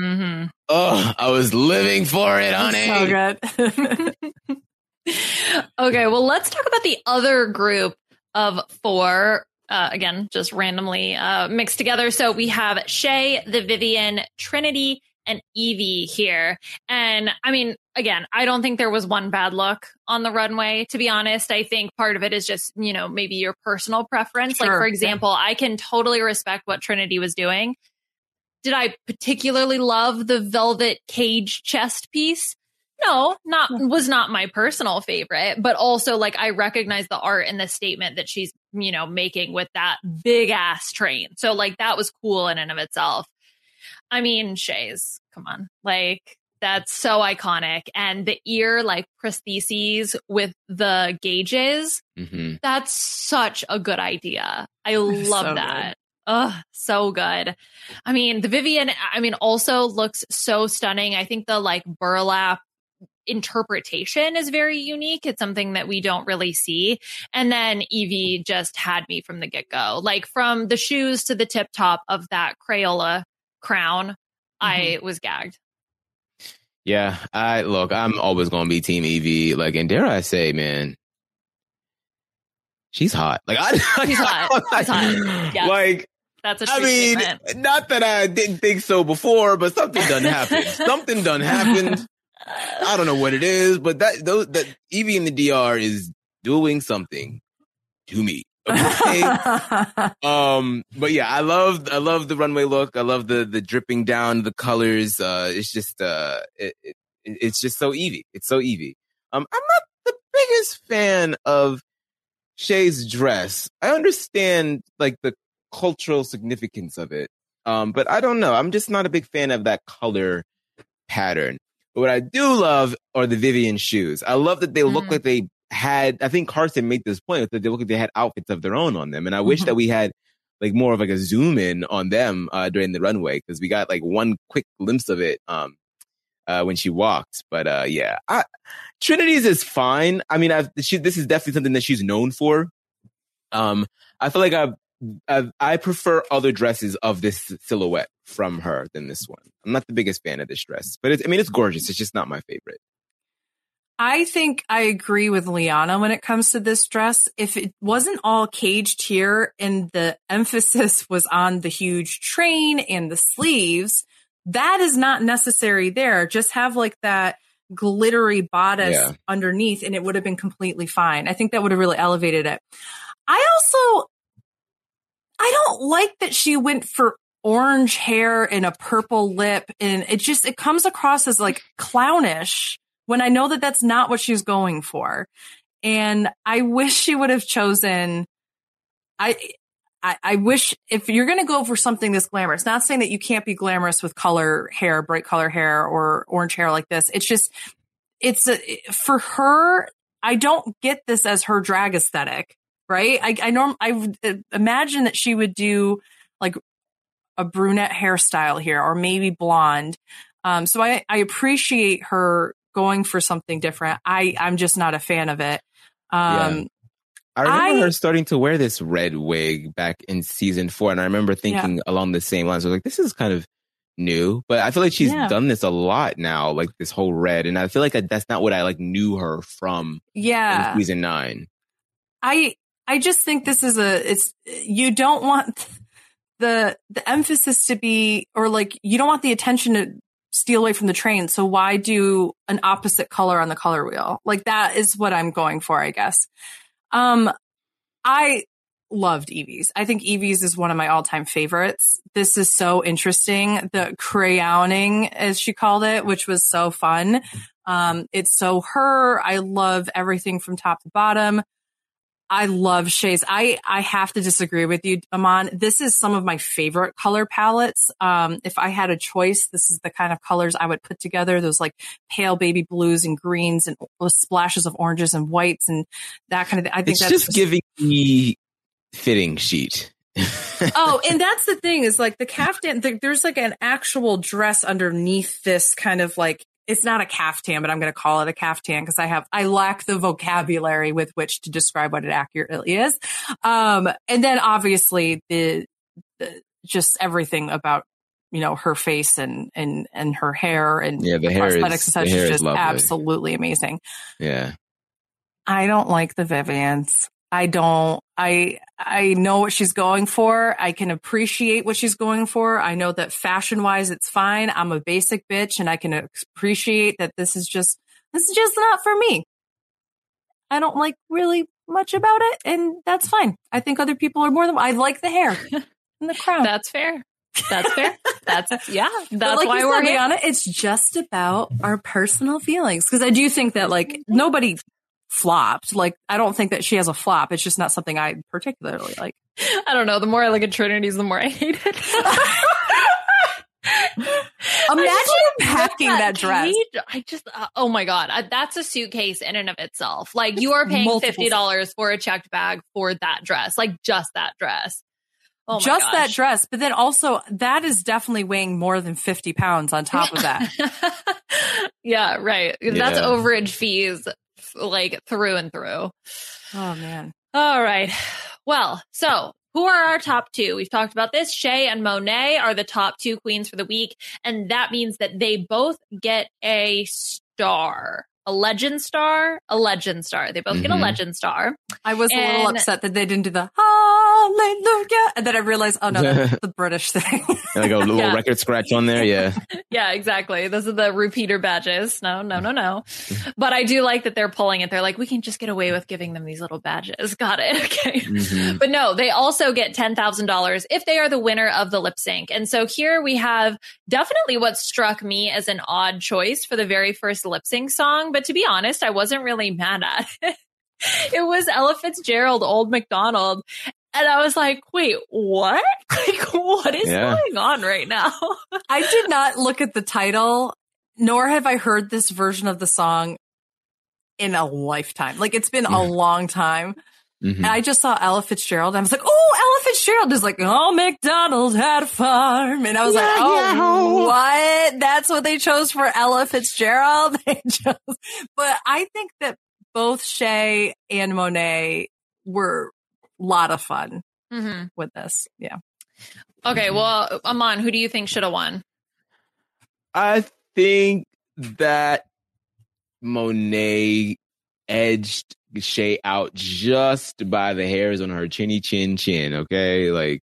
I was living for it, honey. So good. Okay, well, let's talk about the other group of 4. Again, just randomly mixed together. So we have Shea, the Vivienne, Trinity, and Yvie here. And I mean, again, I don't think there was one bad look on the runway, to be honest. I think part of it is just, you know, maybe your personal preference. Sure. Like, for example, I can totally respect what Trinity was doing. Did I particularly love the velvet cage chest piece? No, was not my personal favorite, but also like I recognize the art and the statement that she's, you know, making with that big ass train. So like that was cool in and of itself. I mean, Shea's, come on, like that's so iconic. And the ear like prostheses with the gauges, that's such a good idea. I love so that. Good. Oh, so good. I mean, the Vivienne, also looks so stunning. I think the like burlap interpretation is very unique. It's something that we don't really see. And then Yvie just had me from the get-go. Like from the shoes to the tip top of that Crayola crown, I was gagged. Yeah, I'm always going to be Team Yvie. Like, and dare I say, man, she's hot. Like, she's hot. She's hot. Yes. Like, that's a true statement. Not that I didn't think so before, but something done happened. Something done happened. I don't know what it is, but that Yvie in the DR is doing something to me. Okay. But yeah, I love the runway look. I love the dripping down, the colors. It's just it's just so Yvie. It's so Yvie. I'm not the biggest fan of Shea's dress. I understand like the cultural significance of it. But I don't know. I'm just not a big fan of that color pattern. But what I do love are the Vivienne shoes. I love that they look like they had, I think Carson made this point, that they look like they had outfits of their own on them. And I wish that we had like more of like a zoom in on them during the runway, because we got like one quick glimpse of it when she walked. But yeah, Trinity's is fine. I mean, this is definitely something that she's known for. I feel like I prefer other dresses of this silhouette from her than this one. I'm not the biggest fan of this dress, but it's gorgeous. It's just not my favorite. I think I agree with Liana when it comes to this dress. If it wasn't all caged here and the emphasis was on the huge train and the sleeves, that is not necessary there. Just have like that glittery bodice underneath and it would have been completely fine. I think that would have really elevated it. I don't like that she went for orange hair and a purple lip, and it comes across as like clownish when I know that that's not what she's going for. And I wish she would have chosen, I wish, if you're going to go for something this glamorous, not saying that you can't be glamorous with bright color hair or orange hair like this. It's just, for her, I don't get this as her drag aesthetic. Right. I would imagine that she would do like a brunette hairstyle here or maybe blonde. So I appreciate her going for something different. I'm just not a fan of it. I remember her starting to wear this red wig back in season 4. And I remember thinking along the same lines. I was like, this is kind of new, but I feel like she's done this a lot now, like this whole red. And I feel like that's not what I like knew her from in season 9. I just think this is you don't want the emphasis to be, or like, you don't want the attention to steal away from the train. So why do an opposite color on the color wheel? Like that is what I'm going for, I guess. I loved Yvie's. I think Yvie's is one of my all-time favorites. This is so interesting. The crayoning, as she called it, which was so fun. It's so her. I love everything from top to bottom. I love Shea's. I have to disagree with you, Aman. This is some of my favorite color palettes. If I had a choice, this is the kind of colors I would put together. Those like pale baby blues and greens and splashes of oranges and whites and that kind of thing. I think it's just giving me fitting sheet. Oh, and that's the thing is like the caftan, there's like an actual dress underneath this kind of like, it's not a caftan, but I'm going to call it a caftan because I lack the vocabulary with which to describe what it accurately is. And then obviously the just everything about, you know, her face and her hair and the hair prosthetics and such is just lovely. Absolutely amazing. Yeah. I don't like the Vivians. I know what she's going for. I can appreciate what she's going for. I know that fashion wise, it's fine. I'm a basic bitch and I can appreciate that this is just not for me. I don't like really much about it and that's fine. I think other people are more than, I like the hair and the crown. That's fair. That's fair. That's like why we're here. On it. It's just about our personal feelings. Cause I do think that like nobody flopped. Like, I don't think that she has a flop. It's just not something I particularly like. I don't know. The more I look at Trinity's, the more I hate it. Imagine packing that dress. Oh my God. That's a suitcase in and of itself. Like you are paying $50 for a checked bag for that dress. Like just that dress. Oh my just gosh. that dress. But then also that is definitely weighing more than 50 pounds on top of that. Yeah, right. That's overage fees like through and through. Oh man. All right. Well, so who are our top two? We've talked about this. Shea and Monet are the top two queens for the week. And that means that they both get a star. A legend star. They both get a legend star. I was a little upset that they didn't do the hallelujah. And then I realized, oh no, that's the British thing. Like a little record scratch on there. Yeah. Yeah, exactly. Those are the repeater badges. No. But I do like that they're pulling it. They're like, we can just get away with giving them these little badges. Got it. Okay. Mm-hmm. But no, they also get $10,000 if they are the winner of the lip sync. And so here we have definitely what struck me as an odd choice for the very first lip sync song. But to be honest, I wasn't really mad at it. It was Ella Fitzgerald, Old MacDonald. And I was like, wait, what? Like, what is going on right now? I did not look at the title, nor have I heard this version of the song in a lifetime. Like, it's been a long time. Mm-hmm. And I just saw Ella Fitzgerald. And I was like, oh, Ella Fitzgerald is like, oh, MacDonald had a farm. And I was like, oh, what? That's what they chose for Ella Fitzgerald? But I think that both Shea and Monet were a lot of fun with this. Yeah. Okay. Well, Aman, who do you think should have won? I think that Monet edged Shea out just by the hairs on her chinny chin. Okay. Like,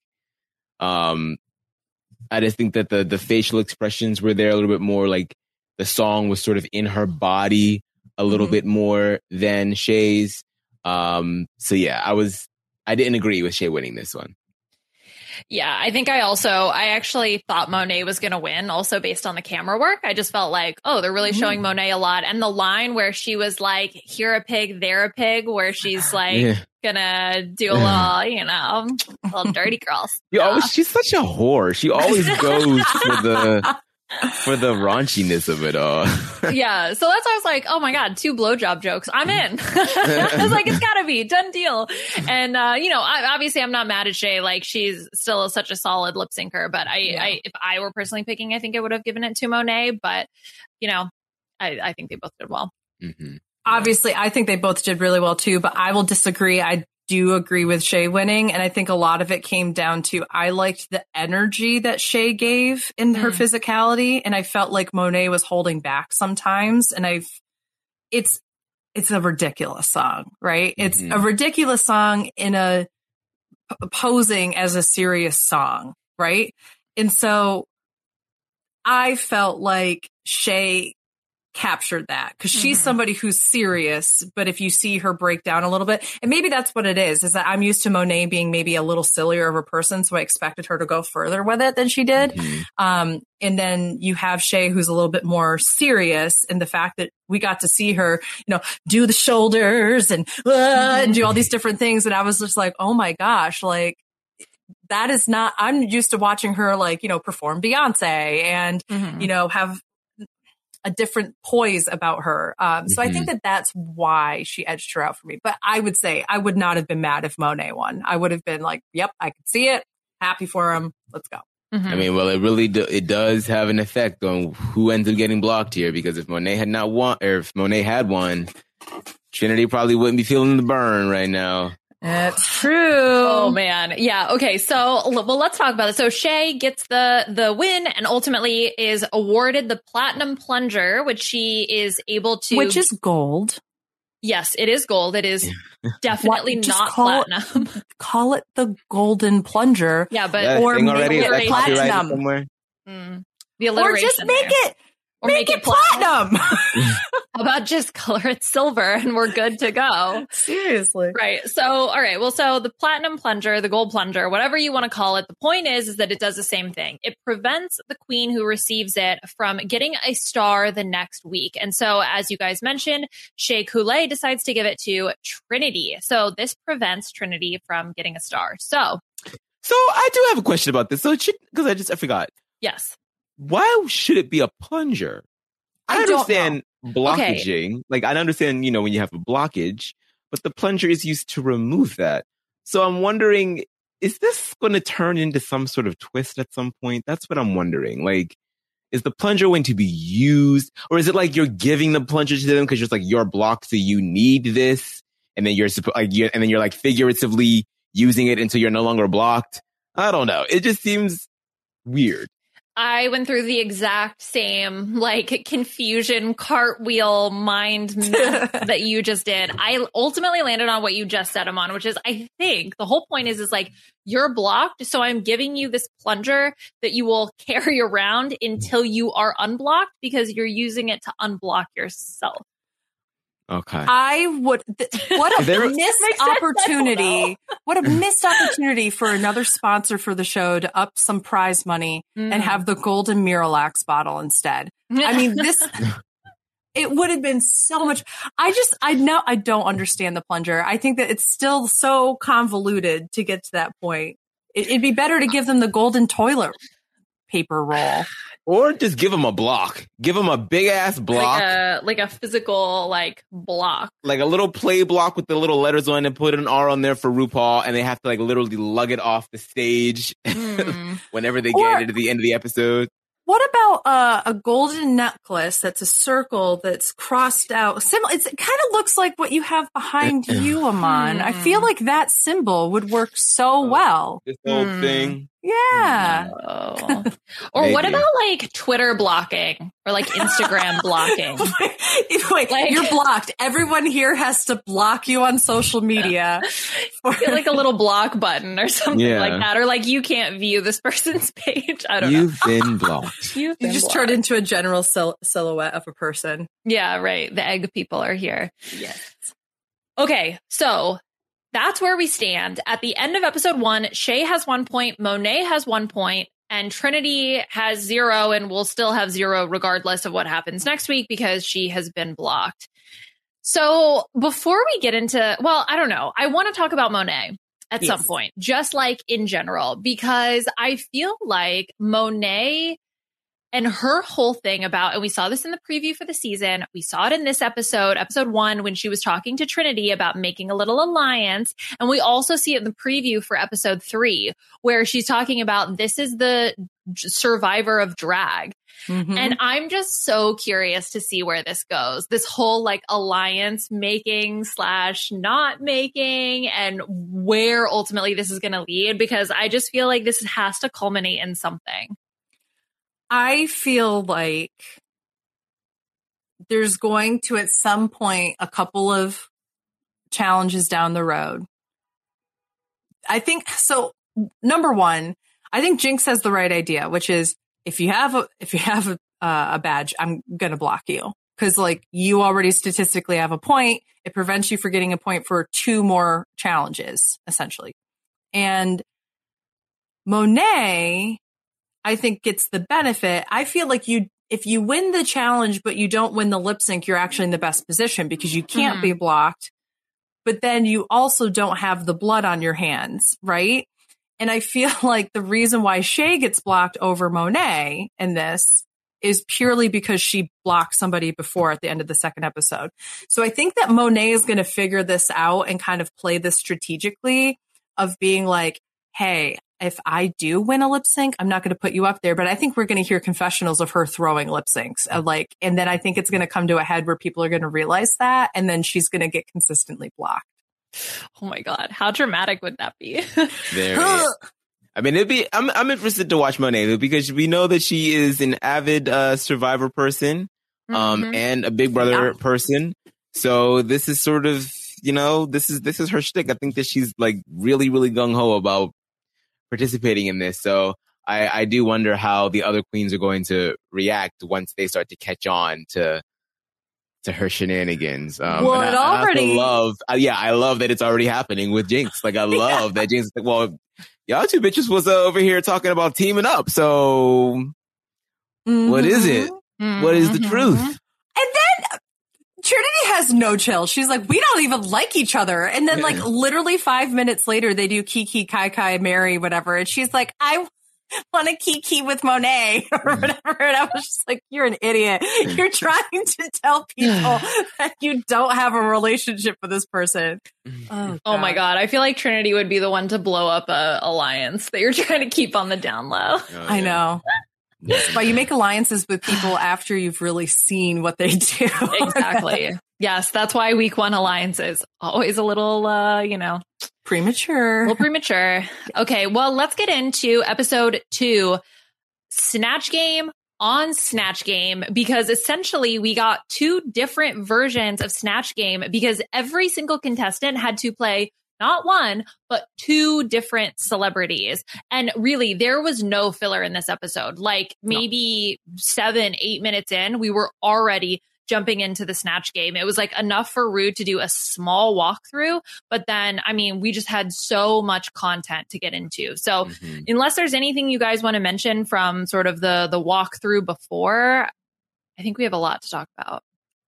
I just think that the facial expressions were there a little bit more. Like the song was sort of in her body a little bit more than Shea's. So yeah, I didn't agree with Shea winning this one. Yeah, I think I actually thought Monet was going to win also based on the camera work. I just felt like, oh, they're really showing Monet a lot. And the line where she was like, here a pig, there a pig, where she's like gonna do a little, little dirty girl stuff. She's such a whore. She always goes for the raunchiness of it all. Yeah. So that's why I was like, oh my God, 2 blowjob jokes. I'm in. I was like, it's gotta be done deal. And, obviously I'm not mad at Shea. Like she's still such a solid lip syncer, but if I were personally picking, I think I would have given it to Monet, but I think they both did well. Mm-hmm. Obviously I think they both did really well too, but I will disagree. I do agree with Shea winning. And I think a lot of it came down to, I liked the energy that Shea gave in her physicality. And I felt like Monet was holding back sometimes. And it's a ridiculous song, right? It's a ridiculous song in a posing as a serious song. Right. And so I felt like Shea captured that because she's somebody who's serious, but if you see her break down a little bit, and maybe that's what it is that I'm used to Monet being maybe a little sillier of a person, so I expected her to go further with it than she did. And then you have Shea, who's a little bit more serious, and the fact that we got to see her, do the shoulders and do all these different things, and I was just like, oh my gosh, like that is not. I'm used to watching her like perform Beyonce and have a different poise about her. So I think that that's why she edged her out for me. But I would say I would not have been mad if Monet won. I would have been like, yep, I could see it. Happy for him. Let's go. I mean, well, it really it does have an effect on who ends up getting blocked here, because if Monet had not won, or if Monet had won, Trinity probably wouldn't be feeling the burn right now. That's true. Oh man. Yeah. Okay. So, well, let's talk about it. So Shea gets the win and ultimately is awarded the platinum plunger, which she is able to, which is gold. Yes, it is gold. It is definitely not platinum. Call it the golden plunger. Yeah, but or make it platinum somewhere. The alliteration, or just make it platinum. How about just color it silver and we're good to go? Seriously. Right. So, all right. Well, so the platinum plunger, the gold plunger, whatever you want to call it, the point is that it does the same thing. It prevents the queen who receives it from getting a star the next week. And so, as you guys mentioned, Shea Coulee decides to give it to Trinity. So this prevents Trinity from getting a star. So I do have a question about this. So because I forgot. Yes. Why should it be a plunger? I understand blockaging. Okay. Like, I understand, when you have a blockage, but the plunger is used to remove that. So I'm wondering, is this going to turn into some sort of twist at some point? That's what I'm wondering. Like, is the plunger going to be used? Or is it like you're giving the plunger to them because you're like, you're blocked, so you need this? And then you're figuratively using it until you're no longer blocked? I don't know. It just seems weird. I went through the exact same confusion cartwheel mind mess that you just did. I ultimately landed on what you just said, Aman, which is I think the whole point is like you're blocked. So I'm giving you this plunger that you will carry around until you are unblocked because you're using it to unblock yourself. Okay. I would. What a missed opportunity! What a missed opportunity for another sponsor for the show to up some prize money and have the golden Miralax bottle instead. I mean, it would have been so much. I don't understand the plunger. I think that it's still so convoluted to get to that point. It'd be better to give them the golden toilet paper roll. Or just give them a block. Give them a big ass block. Like a physical block. Like a little play block with the little letters on it, and put an R on there for RuPaul, and they have to literally lug it off the stage whenever they get it at the end of the episode. What about a golden necklace that's a circle that's crossed out? It kind of looks like what you have behind you, Aman. I feel like that symbol would work so well. This whole thing. Yeah. No. Or what about Twitter blocking or Instagram blocking? Wait, you're blocked. Everyone here has to block you on social media. A little block button or something like that. Or you can't view this person's page. I don't know. You've been blocked. You just turned into a general silhouette of a person. Yeah, right. The egg people are here. Yes. Okay, so that's where we stand. At the end of episode 1, Shea has 1 point, Monet has 1 point, and Trinity has 0 and will still have 0 regardless of what happens next week because she has been blocked. So before we get into, I don't know. I want to talk about Monet at some point, just in general, because I feel like Monet and her whole thing about, and we saw this in the preview for the season, we saw it in this episode 1, when she was talking to Trinity about making a little alliance. And we also see it in the preview for episode 3, where she's talking about this is the survivor of drag. And I'm just so curious to see where this goes. This whole alliance making / not making, and where ultimately this is going to lead, because I just feel like this has to culminate in something. I feel like there's going to, at some point, a couple of challenges down the road. I think so. Number one, I think Jinx has the right idea, which is if you have a badge, I'm going to block you because you already statistically have a point. It prevents you from getting a point for 2 more challenges, essentially. And Monet, I think, gets the benefit. I feel like if you win the challenge, but you don't win the lip sync, you're actually in the best position because you can't be blocked, but then you also don't have the blood on your hands, right? And I feel like the reason why Shea gets blocked over Monet in this is purely because she blocked somebody before at the end of the second episode. So I think that Monet is going to figure this out and kind of play this strategically of being like, hey, if I do win a lip sync, I'm not going to put you up there. But I think we're going to hear confessionals of her throwing lip syncs. And then I think it's going to come to a head where people are going to realize that. And then she's going to get consistently blocked. Oh my God. How dramatic would that be? Very. I mean, I'm interested to watch Monet because we know that she is an avid Survivor person and a Big Brother person. So this is sort of, this is her shtick. I think that she's like really, really gung ho about participating in this. So I do wonder how the other queens are going to react once they start to catch on to her shenanigans. Well, it already. I love that it's already happening with Jinx. Like, I love that Jinx is like, well, y'all two bitches was over here talking about teaming up. So what is it? What is the truth? And then Trinity has no chill. She's like, we don't even like each other. And then like literally 5 minutes later, they do Kiki, Kai Kai, Mary, whatever. And she's like, I want to Kiki with Monet or whatever. And I was just like, you're an idiot. You're trying to tell people that you don't have a relationship with this person. Oh my God. I feel like Trinity would be the one to blow up a alliance that you're trying to keep on the down low. I know. But you make alliances with people after you've really seen what they do. Exactly. Yes, that's why week 1 alliances always a little, premature. A little premature. Okay, well, let's get into episode 2, Snatch Game on Snatch Game, because essentially we got 2 different versions of Snatch Game because every single contestant had to play not 1, but 2 different celebrities. And really, there was no filler in this episode. Like maybe 7-8 minutes in, we were already jumping into the Snatch Game. It was like enough for Rue to do a small walkthrough. But then, I mean, we just had so much content to get into. So unless there's anything you guys want to mention from sort of the walkthrough before, I think we have a lot to talk about.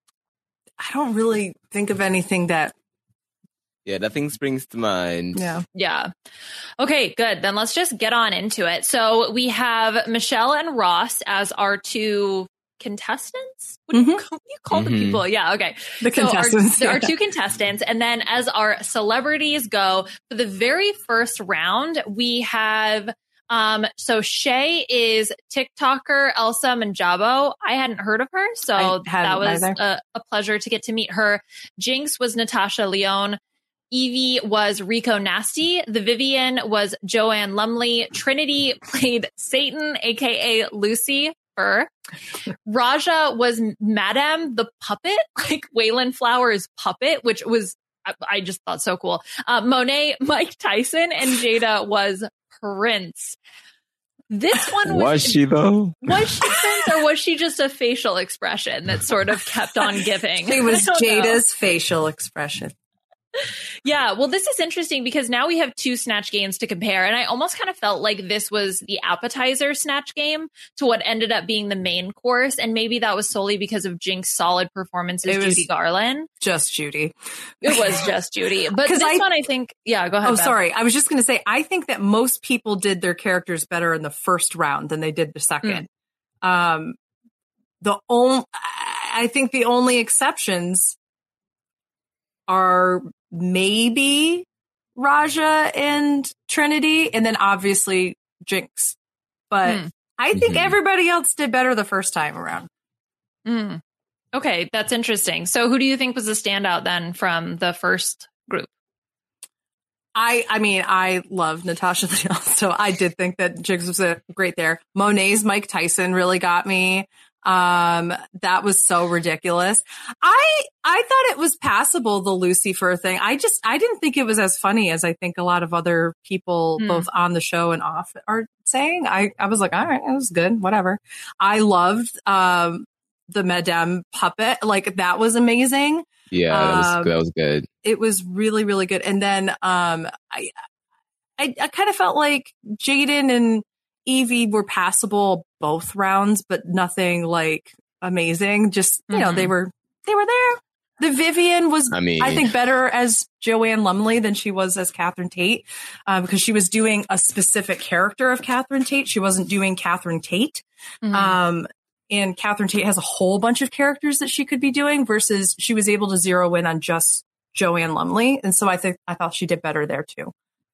I don't really think of anything that. Yeah, nothing springs to mind. Yeah. Okay, good. Then let's just get on into it. So we have Michelle and Ross as our 2 contestants. What do you call the people? Yeah, okay. The contestants. Our 2 contestants. And then as our celebrities go, for the very first round, we have so Shay is TikToker Elsa Manjabo. I hadn't heard of her, so that was a pleasure to get to meet her. Jinx was Natasha Lyonne. Evie was Rico Nasty. The Vivian was Joanne Lumley. Trinity played Satan, aka Lucy Fur. Raja was Madame the Puppet, like Waylon Flowers' puppet, which was, I just thought so cool. Monet, Mike Tyson, and Jada was Prince. This one was she though? Was she Prince, or was she just a facial expression that sort of kept on giving? It was Jada's facial expression. Yeah, well, this is interesting because now we have 2 Snatch Games to compare. And I almost kind of felt like this was the appetizer Snatch Game to what ended up being the main course. And maybe that was solely because of Jinx's solid performances, Judy Garland. Just Judy. It was just Judy. But this one, I think, yeah, go ahead. Oh, Beth. Sorry. I was just going to say, I think that most people did their characters better in the first round than they did the second. I think the only exceptions are maybe Raja and Trinity, and then obviously Jinx. But I think everybody else did better the first time around. Okay, that's interesting. So who do you think was the standout then from the first group? I mean, I love Natasha Lyonne, so I did think that Jinx was great there. Monet's Mike Tyson really got me. That was so ridiculous. I thought it was passable, the Lucy Fur thing. I didn't think it was as funny as I think a lot of other people, both on the show and off, are saying. I was like, all right, it was good, whatever. I loved, the Madame puppet. Like, that was amazing. Yeah, that was good. It was really, really good. And then, I kind of felt like Jaden and Evie were passable both rounds, but nothing like amazing. Just, you know, they were there. The Vivian was, I think, better as Joanne Lumley than she was as Catherine Tate, because she was doing a specific character of Catherine Tate. She wasn't doing Catherine Tate. and Catherine Tate has a whole bunch of characters that she could be doing versus she was able to zero in on just Joanne Lumley. And so I thought she did better there too.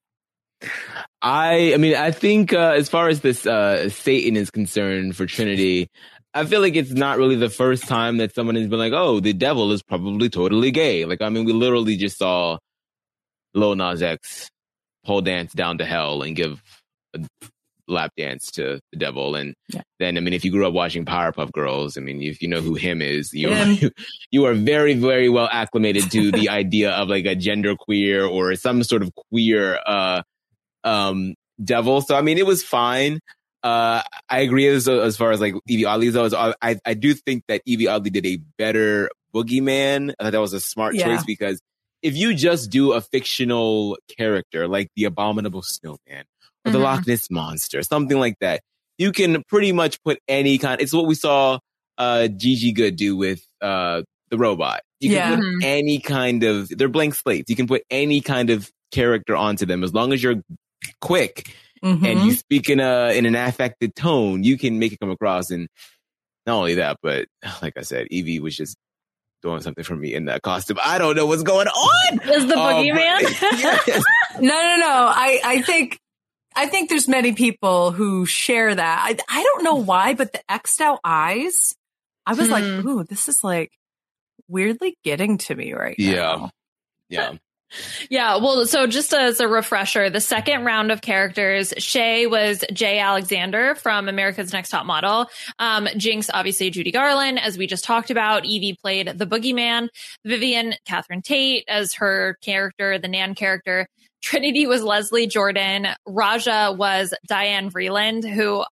I think as far as this Satan is concerned for Trinity, I feel like it's not really the first time that someone has been like, oh, the devil is probably totally gay. Like, I mean, we literally just saw Lil Nas X pole dance down to hell and give a lap dance to the devil. And then, I mean, if you grew up watching Powerpuff Girls, I mean, if you know who him is, you are very, very well acclimated to the idea of like a genderqueer or some sort of queer devil. So, I mean, it was fine. I agree as far as like Evie Oddly though. I do think that Evie Oddly did a better boogeyman. I thought that was a smart choice because if you just do a fictional character like the Abominable Snowman or the Loch Ness Monster, something like that, you can pretty much put any kind. It's what we saw Gigi Good do with the robot. You can put any kind of. They're blank slates. You can put any kind of character onto them as long as you're quick. And you speak in an affected tone, you can make it come across. And not only that, but like I said, Evie was just doing something for me in that costume. I don't know what's going on. Is the boogeyman? Yes. No. I think there's many people who share that. I don't know why, but the X'd out eyes, I was like, ooh, this is like weirdly getting to me right now. Yeah. Yeah, well, so just as a refresher, the second round of characters, Shay was Jay Alexander from America's Next Top Model. Jinx, obviously, Judy Garland, as we just talked about. Evie played the boogeyman. Vivian, Catherine Tate as her character, the Nan character. Trinity was Leslie Jordan. Raja was Diane Vreeland, who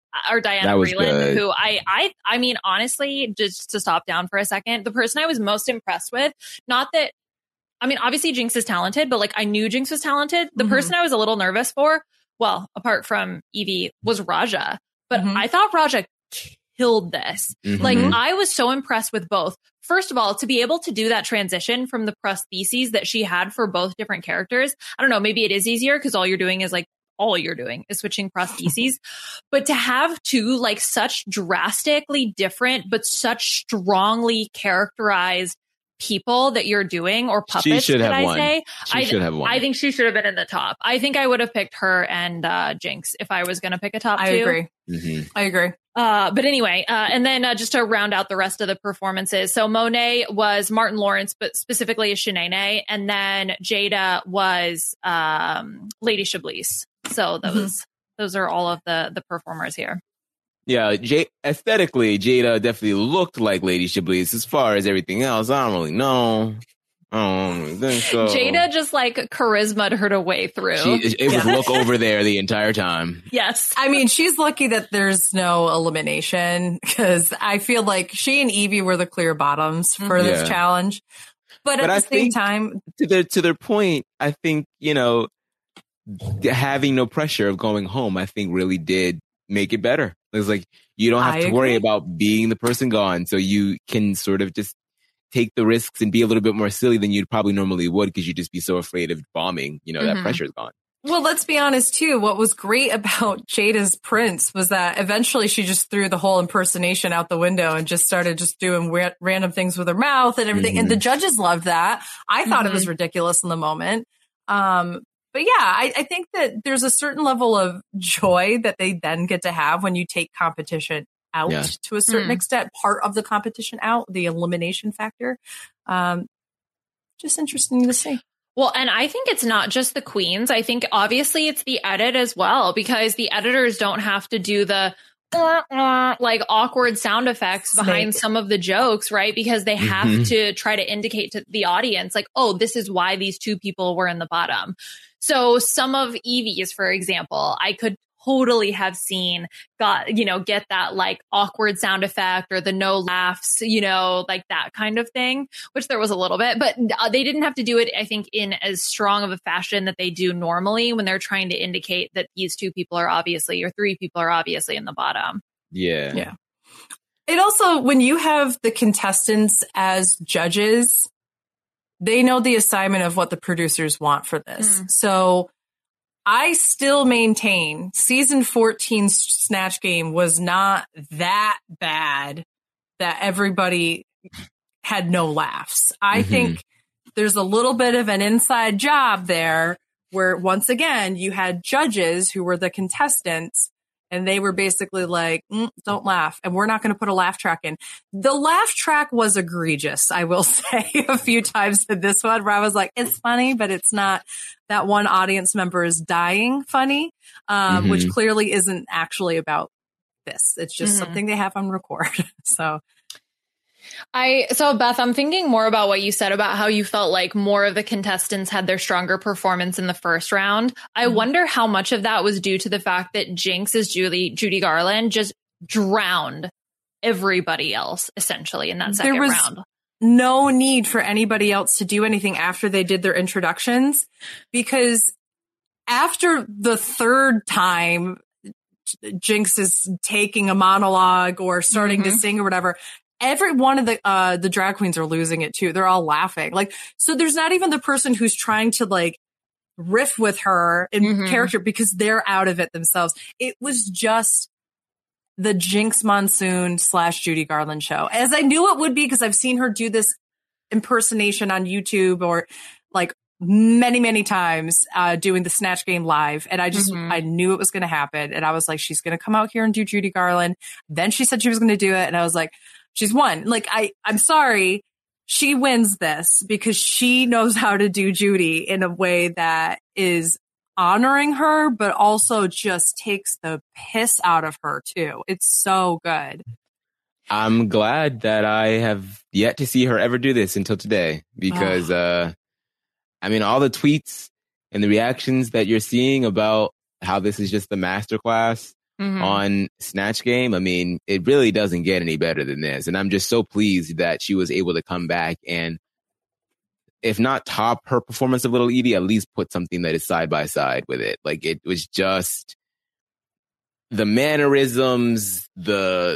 I mean, honestly, just to stop down for a second, the person I was most impressed with, not that, I mean, obviously Jinx is talented, but like I knew Jinx was talented. The person I was a little nervous for, well, apart from Evie, was Raja. But I thought Raja killed this. Like I was so impressed with both. First of all, to be able to do that transition from the prostheses that she had for both different characters. I don't know, maybe it is easier because all you're doing is switching prostheses. But to have two like such drastically different, but such strongly characterized people that you're doing, or puppets, she should have won. I think she should have been in the top. I think I would have picked her and Jinx if I was going to pick a top two. I agree. But anyway, and then just to round out the rest of the performances. So Monet was Martin Lawrence, but specifically as Shanae, and then Jada was Lady Chablis. So those are all of the performers here. Yeah, aesthetically, Jada definitely looked like Lady Chablis. As far as everything else, I don't really know. I don't really think so. Jada just like charisma'd her way through. It was look over there the entire time. Yes. I mean, she's lucky that there's no elimination because I feel like she and Evie were the clear bottoms for this challenge. But at the same time, to their point, I think, having no pressure of going home, I think really did make it better. It's like you don't have to worry about being the person gone, so you can sort of just take the risks and be a little bit more silly than you probably normally would because you'd just be so afraid of bombing. That pressure's gone. Well, let's be honest too. What was great about Jada's Prince was that eventually she just threw the whole impersonation out the window and just started just doing random things with her mouth and everything. And the judges loved that. I thought it was ridiculous in the moment. But yeah, I think that there's a certain level of joy that they then get to have when you take competition out to a certain extent, part of the competition out, the elimination factor. Just interesting to see. Well, and I think it's not just the queens. I think obviously it's the edit as well, because the editors don't have to do the like awkward sound effects behind some of the jokes, right? Because they have to try to indicate to the audience like, oh, this is why these two people were in the bottom. So some of Evie's, for example, I could totally have seen get that like awkward sound effect or the no laughs, like that kind of thing, which there was a little bit, but they didn't have to do it, I think, in as strong of a fashion that they do normally when they're trying to indicate that these two people are obviously, or three people are obviously in the bottom. Yeah. Yeah. It also, when you have the contestants as judges, they know the assignment of what the producers want for this. So I still maintain season 14 Snatch Game was not that bad that everybody had no laughs. I think there's a little bit of an inside job there where once again, you had judges who were the contestants and they were basically like, don't laugh. And we're not going to put a laugh track in. The laugh track was egregious, I will say, a few times in this one where I was like, it's funny, but it's not. That one audience member is dying funny, which clearly isn't actually about this. It's just something they have on record. So Beth, I'm thinking more about what you said about how you felt like more of the contestants had their stronger performance in the first round. I wonder how much of that was due to the fact that Jinx as Judy Garland just drowned everybody else essentially in that second round. No need for anybody else to do anything after they did their introductions, because after the third time Jinx is taking a monologue or starting to sing or whatever, every one of the drag queens are losing it too. They're all laughing. Like, so there's not even the person who's trying to like riff with her in character because they're out of it themselves. It was just the Jinx Monsoon / Judy Garland show, as I knew it would be, because I've seen her do this impersonation on YouTube or like many, many times doing the Snatch Game live. And I knew it was going to happen. And I was like, she's going to come out here and do Judy Garland. Then she said she was going to do it. And I was like, she's won. Like, I'm sorry. She wins this because she knows how to do Judy in a way that is honoring her, but also just takes the piss out of her too. It's so good. I'm glad that I have yet to see her ever do this until today, because I mean, all the tweets and the reactions that you're seeing about how this is just the masterclass on Snatch Game, I mean, it really doesn't get any better than this. And I'm just so pleased that she was able to come back and, if not top her performance of Little Edie, at least put something that is side by side with it. Like, it was just the mannerisms, the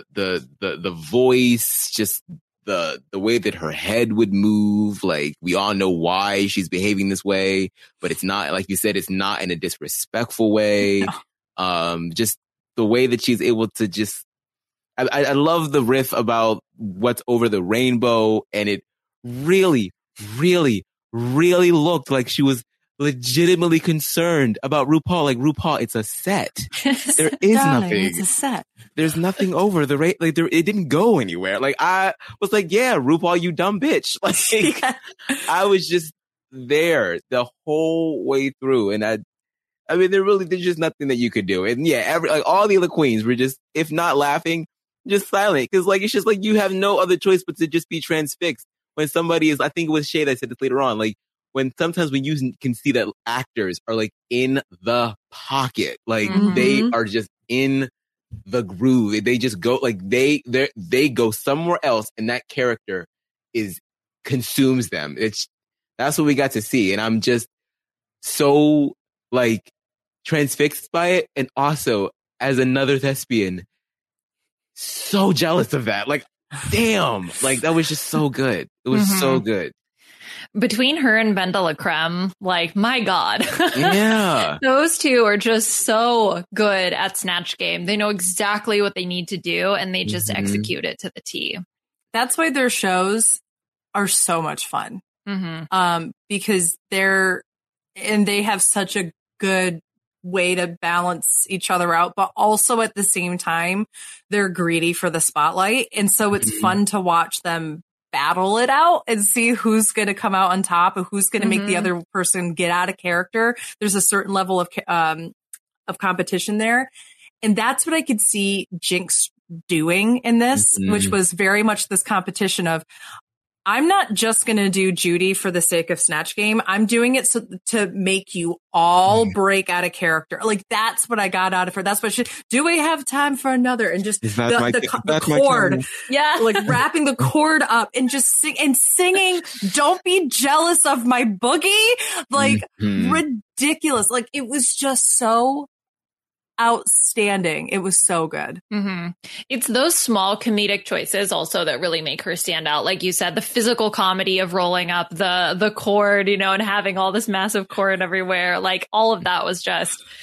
voice, just the way that her head would move. Like, we all know why she's behaving this way, but it's not, like you said, it's not in a disrespectful way. No. Just the way that she's able to just, I love the riff about what's over the rainbow, and it really looked like she was legitimately concerned about RuPaul. Like, RuPaul, it's a set. There is nothing. It's a set. There's nothing over the rate. Like, it didn't go anywhere. Like, I was like, yeah, RuPaul, you dumb bitch. Like, I was just there the whole way through. And I mean, there's just nothing that you could do. And yeah, all the other queens were just, if not laughing, just silent. Cause like, it's just like, you have no other choice but to just be transfixed. When somebody is, I think it was Shay that said this later on, like, sometimes when you can see that actors are like in the pocket, like they are just in the groove. They just go, like, they go somewhere else, and that character consumes them. That's what we got to see. And I'm just so like transfixed by it. And also, as another thespian, so jealous of that. Like, damn, like, that was just so good. It was so good. Between her and Ben de la Creme, like, my God. Yeah. Those two are just so good at Snatch Game. They know exactly what they need to do, and they just execute it to the T. That's why their shows are so much fun. Because they have such a good way to balance each other out, but also at the same time, they're greedy for the spotlight. And so it's fun to watch them battle it out and see who's going to come out on top and who's going to make the other person get out of character. There's a certain level of competition there. And that's what I could see Jinx doing in this, which was very much this competition of, I'm not just going to do Judy for the sake of Snatch Game. I'm doing it to make you all break out of character. Like, that's what I got out of her. That's what do we have time for another? And just the cord. Yeah. Like, wrapping the cord up and just singing, don't be jealous of my boogie. Like, ridiculous. Like, it was just so outstanding. It was so good. It's those small comedic choices also that really make her stand out. Like you said, the physical comedy of rolling up the cord, and having all this massive cord everywhere. Like, all of that was just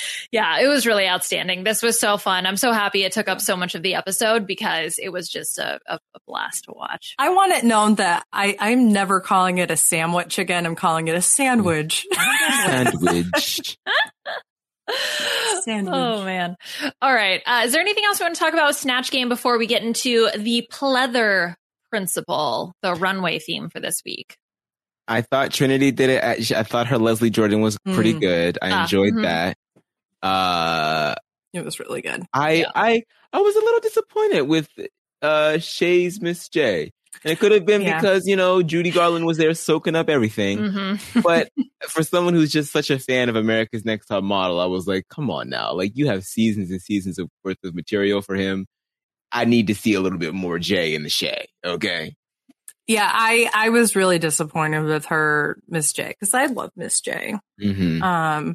Yeah, it was really outstanding. This was so fun. I'm so happy it took up so much of the episode because it was just a blast to watch. I want it known that I'm never calling it a sandwich again. I'm calling it a sandwich. Sandwich. Sandwich. Oh, man. All right. Is there anything else we want to talk about with Snatch Game before we get into the pleather principle, the runway theme for this week? I thought Trinity did it. I thought her Leslie Jordan was pretty good. I enjoyed that. It was really good. I was a little disappointed with Shay's Miss J. And it could have been because, Judy Garland was there soaking up everything. Mm-hmm. But for someone who's just such a fan of America's Next Top Model, I was like, come on now. Like, you have seasons and seasons of worth of material for him. I need to see a little bit more Jay in the Shay. Okay. Yeah, I was really disappointed with her Miss J because I love Miss J. Mm-hmm.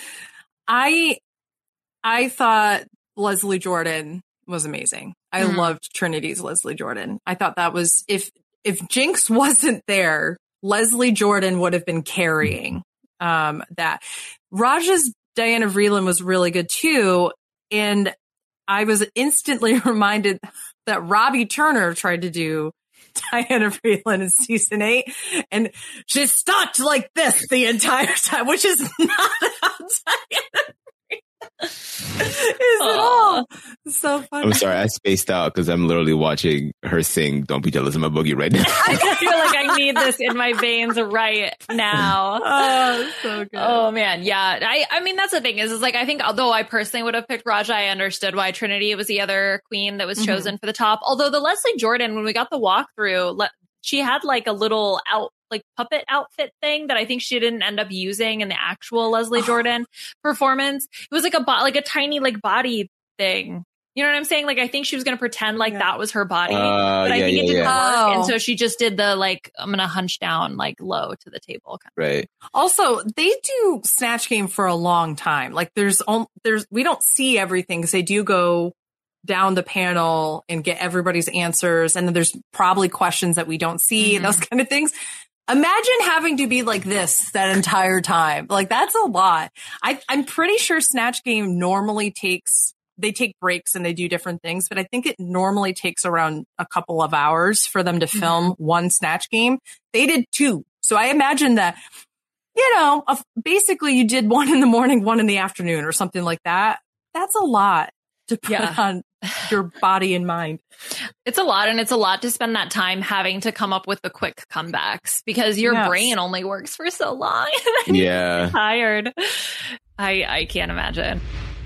I thought Leslie Jordan was amazing. I loved Trinity's Leslie Jordan. I thought that was if Jinx wasn't there, Leslie Jordan would have been carrying that. Raja's Diana Vreeland was really good too, and I was instantly reminded that Robbie Turner tried to do Diana Vreeland in season 8, and she stuck like this the entire time, which is not how Diana is at all. It's so funny. I'm sorry, I spaced out because I'm literally watching her sing "Don't Be Jealous of My Boogie" right now. I feel like I need this in my veins right now. Oh, so good. Oh man, yeah. I mean, that's the thing is like I think although I personally would have picked Raja, I understood why Trinity was the other queen that was chosen for the top. Although the Leslie Jordan, when we got the walkthrough, she had like a little puppet outfit thing that I think she didn't end up using in the actual Leslie Jordan performance. It was like a tiny like body thing. You know what I'm saying? Like I think she was going to pretend like that was her body, but I think it didn't work. And so she just did the I'm going to hunch down like low to the table. Right. Also, they do Snatch Game for a long time. Like we don't see everything because they do go down the panel and get everybody's answers. And then there's probably questions that we don't see, those kind of things. Imagine having to be like this that entire time. Like that's a lot. I'm pretty sure Snatch Game normally they take breaks and they do different things, but I think it normally takes around a couple of hours for them to film one Snatch Game. They did 2. So I imagine that, basically you did 1 in the morning, 1 in the afternoon or something like that. That's a lot to put on your body and mind. It's a lot, and it's a lot to spend that time having to come up with the quick comebacks because your brain only works for so long. And then you're tired. I can't imagine.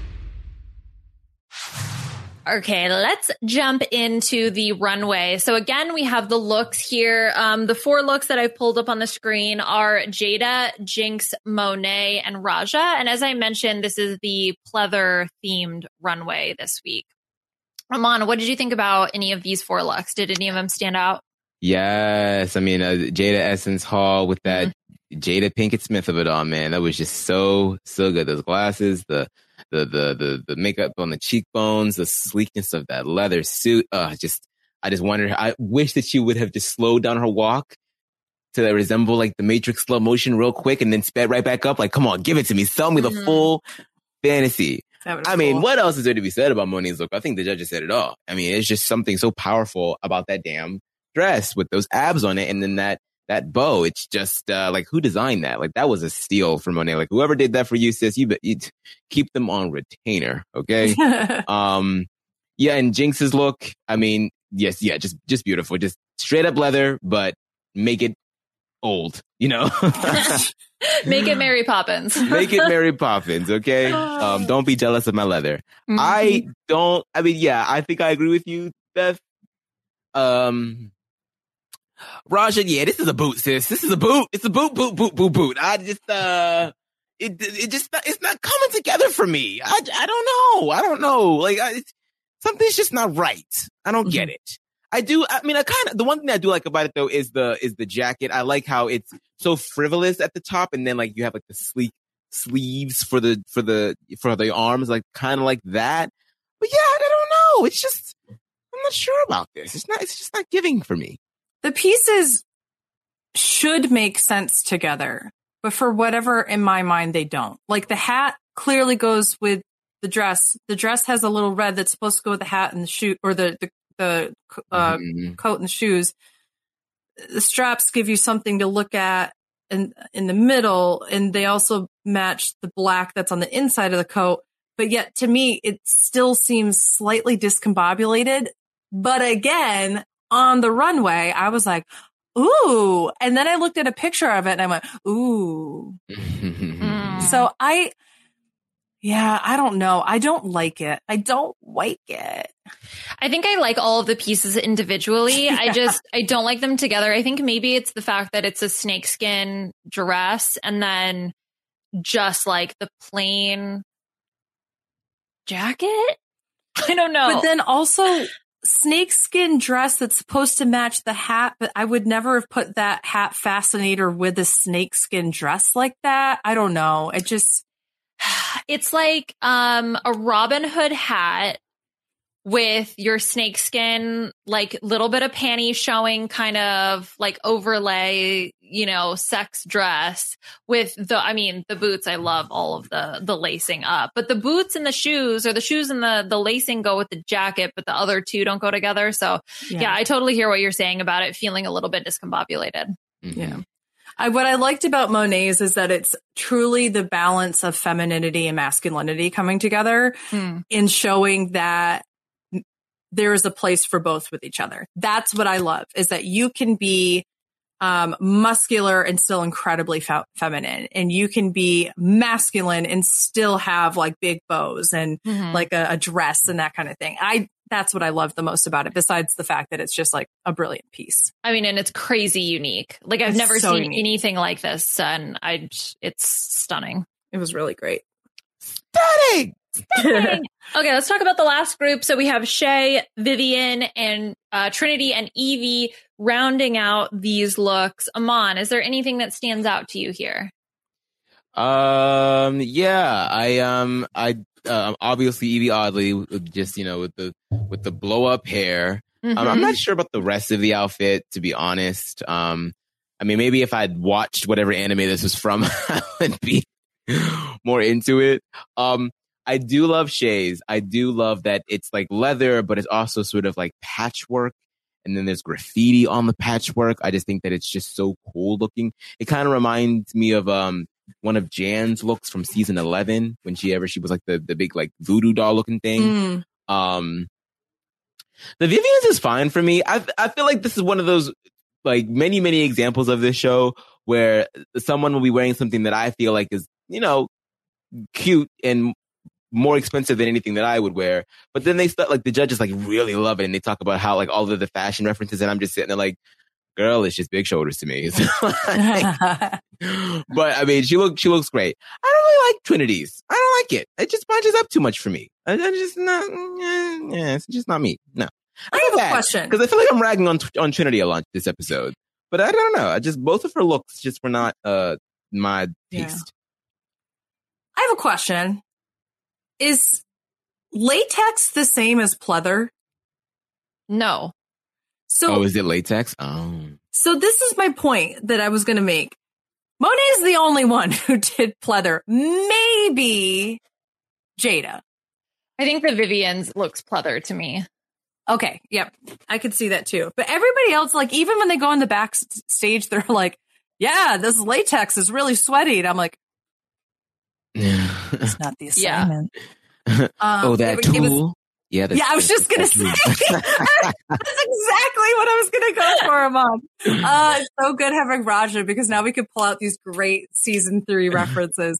Okay, let's jump into the runway. So again, we have the looks here. The 4 looks that I've pulled up on the screen are Jada, Jinx, Monet, and Raja. And as I mentioned, this is the pleather themed runway this week. Ramon, what did you think about any of these 4 looks? Did any of them stand out? Yes. I mean, Jada Essence Hall with that Jada Pinkett Smith of it all, man. That was just so good. Those glasses, the makeup on the cheekbones, the sleekness of that leather suit. I just wondered. I wish that she would have just slowed down her walk to resemble like the Matrix slow motion real quick and then sped right back up. Like, come on, give it to me. Sell me the full fantasy. I mean, what else is there to be said about Monet's look? I think the judges said it all. I mean, it's just something so powerful about that damn dress with those abs on it. And then that bow, it's just like, who designed that? Like, that was a steal for Monet. Like, whoever did that for you, sis, you keep them on retainer. Okay. And Jinx's look, I mean, just beautiful. Just straight up leather, but make it old, Make it Mary Poppins. Make it Mary Poppins, okay? Don't be jealous of my leather. I think I agree with you, Beth. Raja, this is a boot, sis. This is a boot. It's a boot. I just, it's not coming together for me. I don't know. Like, something's just not right. I don't get it. The one thing I do like about it though is the jacket. I like how it's so frivolous at the top, and then like you have like the sleek sleeves for the arms, like kind of like that. But yeah, I don't know. It's just, I'm not sure about this. It's just not giving for me. The pieces should make sense together, but for whatever in my mind, they don't. Like the hat clearly goes with the dress. The dress has a little red that's supposed to go with the hat and the shoe, or the coat and the shoes. The straps give you something to look at in the middle, and they also match the black that's on the inside of the coat. But yet, to me, it still seems slightly discombobulated. But again, on the runway, I was like, ooh. And then I looked at a picture of it and I went, ooh. So I don't know. I don't like it. I think I like all of the pieces individually. Yeah. I don't like them together. I think maybe it's the fact that it's a snakeskin dress and then just like the plain jacket. I don't know. But then also snakeskin dress that's supposed to match the hat, but I would never have put that hat fascinator with a snakeskin dress like that. I don't know. It's like a Robin Hood hat with your snakeskin, like little bit of panty showing, kind of like overlay, sex dress with the boots. I love all of the lacing up, but the boots and the shoes, or the shoes and the lacing go with the jacket, but the other two don't go together. So yeah, I totally hear what you're saying about it feeling a little bit discombobulated. Mm-hmm. Yeah. What I liked about Monet's is that it's truly the balance of femininity and masculinity coming together in showing that there is a place for both with each other. That's what I love, is that you can be muscular and still incredibly feminine, and you can be masculine and still have like big bows and like a dress and that kind of thing. That's what I love the most about it, besides the fact that it's just like a brilliant piece. I mean, and it's crazy unique. Like I've never seen anything like this, and it's stunning. It was really great. Stunning. Okay, let's talk about the last group. So we have Shea, Vivian, and Trinity and Evie rounding out these looks. Aman, is there anything that stands out to you here? Yeah, I obviously Evie Oddly, just with the blow up hair. I'm not sure about the rest of the outfit, to be honest. I mean, maybe if I'd watched whatever anime this was from, I would be more into it. I do love Shea's. I do love that it's like leather, but it's also sort of like patchwork. And then there's graffiti on the patchwork. I just think that it's just so cool looking. It kind of reminds me of one of Jan's looks from season 11 when she was like the big like voodoo doll looking thing. The Vivian's is fine for me. I feel like this is one of those like many, many examples of this show where someone will be wearing something that I feel like is, cute and more expensive than anything that I would wear. But then they start, like, the judges like really love it, and they talk about how like all of the fashion references, and I'm just sitting there like, girl, it's just big shoulders to me. But I mean, she looks great. I don't really like Trinity's. I don't like it. It just bunches up too much for me. It's just not me. No. I have a question, because I feel like I'm ragging on Trinity a lot this episode. But I don't know. Both of her looks just were not my taste. I have a question. Is latex the same as pleather? No. So, is it latex? Oh. So this is my point that I was going to make. Monet is the only one who did pleather. Maybe Jada. I think the Vivian's looks pleather to me. Okay. Yep. I could see that too. But everybody else, like, even when they go on the backstage, they're like, yeah, this latex is really sweaty. And I'm like, it's not the assignment. Yeah. That tool. I was just going to say, that's exactly what I was going to go for, Amon. It's so good having Raja, because now we can pull out these great season 3 references.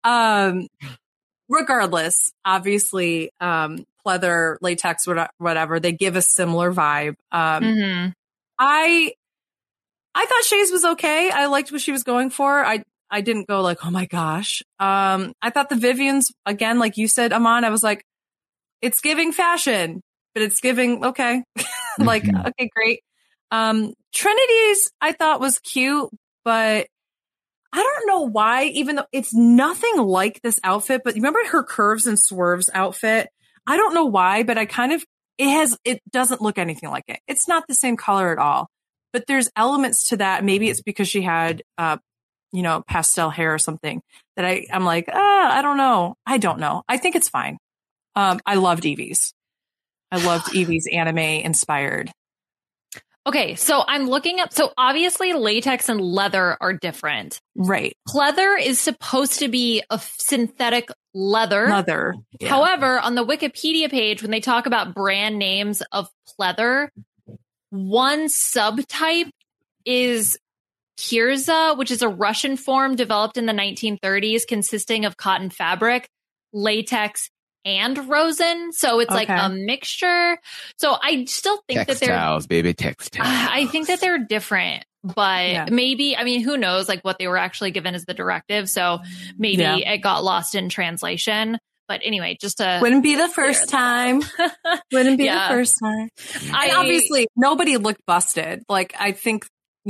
Regardless, obviously, pleather, latex, whatever, they give a similar vibe. I thought Shea's was okay. I liked what she was going for. I didn't go like, oh my gosh. I thought the Vivian's, again, like you said, Aman, I was like, it's giving fashion, but it's giving, okay. Like, okay, great. Trinity's I thought was cute, but I don't know why, even though it's nothing like this outfit, but remember her Curves and Swerves outfit? I don't know why, but it doesn't look anything like it. It's not the same color at all, but there's elements to that. Maybe it's because she had, pastel hair or something that I'm like, I don't know. I think it's fine. I loved Eevee's. I loved Eevee's anime inspired. Okay, so I'm looking up. So obviously latex and leather are different. Right. Pleather is supposed to be a synthetic leather. Leather. Yeah. However, on the Wikipedia page, when they talk about brand names of pleather, one subtype is Kirza, which is a Russian form developed in the 1930s consisting of cotton fabric, latex, and rosin. So it's like a mixture. So I still think textiles, baby, textiles. I think that they're different, but maybe, I mean, who knows like what they were actually given as the directive. So maybe it got lost in translation. But anyway, just to wouldn't be the first time. Wouldn't be the first time. And obviously nobody looked busted. Like I think,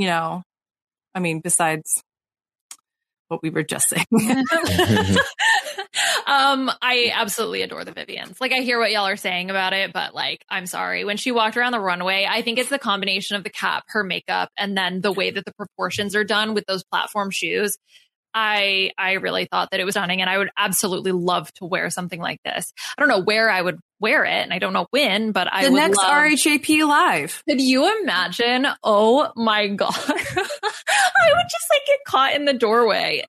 besides what we were just saying. I absolutely adore the Vivians. Like I hear what y'all are saying about it, but like, I'm sorry. When she walked around the runway, I think it's the combination of the cap, her makeup, and then the way that the proportions are done with those platform shoes. I really thought that it was stunning, and I would absolutely love to wear something like this. I don't know where I would wear it, and I don't know when, but I would love... The next RHAP Live. Could you imagine? Oh my God. I would just like get caught in the doorway.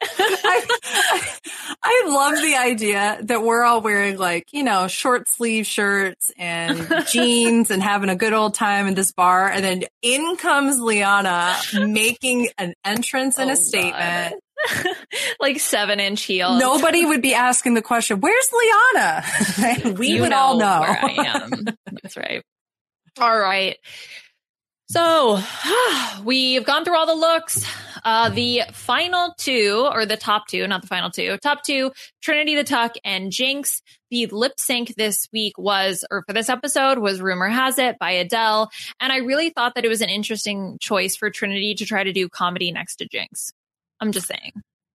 I love the idea that we're all wearing like, short sleeve shirts and jeans and having a good old time in this bar. And then in comes Liana making an entrance and a statement. Like 7-inch heels. Nobody would be asking the question, where's Liana? We would all know where I am. That's right. All right. So we've gone through all the looks. The final two, or the top two, not the final two, top two, Trinity the Tuck and Jinx. The lip sync this week for this episode was Rumor Has It by Adele. And I really thought that it was an interesting choice for Trinity to try to do comedy next to Jinx. I'm just saying.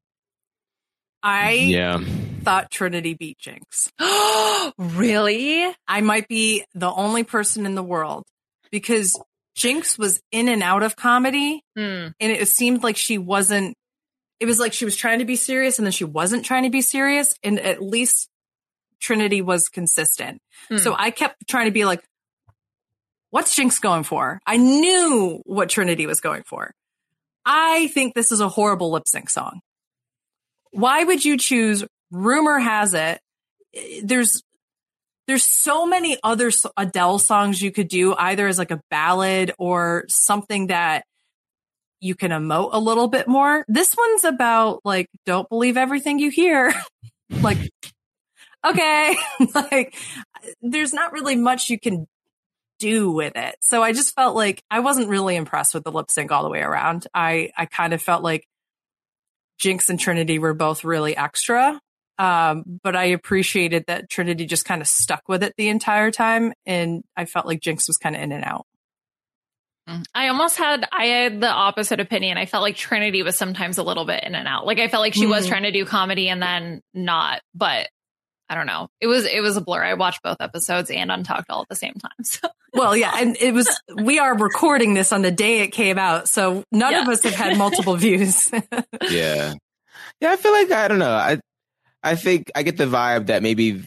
I thought Trinity beat Jinx. Really? I might be the only person in the world because Jinx was in and out of comedy. And it seemed like it was like she was trying to be serious and then she wasn't trying to be serious. And at least Trinity was consistent. So I kept trying to be like, what's Jinx going for? I knew what Trinity was going for. I think this is a horrible lip sync song. Why would you choose Rumor Has It? There's so many other Adele songs you could do, either as like a ballad or something that you can emote a little bit more. This one's about like, don't believe everything you hear. Like, okay. Like, there's not really much you can do with it. So I just felt like I wasn't really impressed with the lip sync all the way around. I kind of felt like Jinx and Trinity were both really extra. But I appreciated that Trinity just kind of stuck with it the entire time. And I felt like Jinx was kind of in and out. I had the opposite opinion. I felt like Trinity was sometimes a little bit in and out. Like I felt like she was trying to do comedy and then not, but I don't know. It was a blur. I watched both episodes and Untucked all at the same time. So. Well, yeah. And we are recording this on the day it came out. So none of us have had multiple views. Yeah. I feel like, I don't know. I think I get the vibe that maybe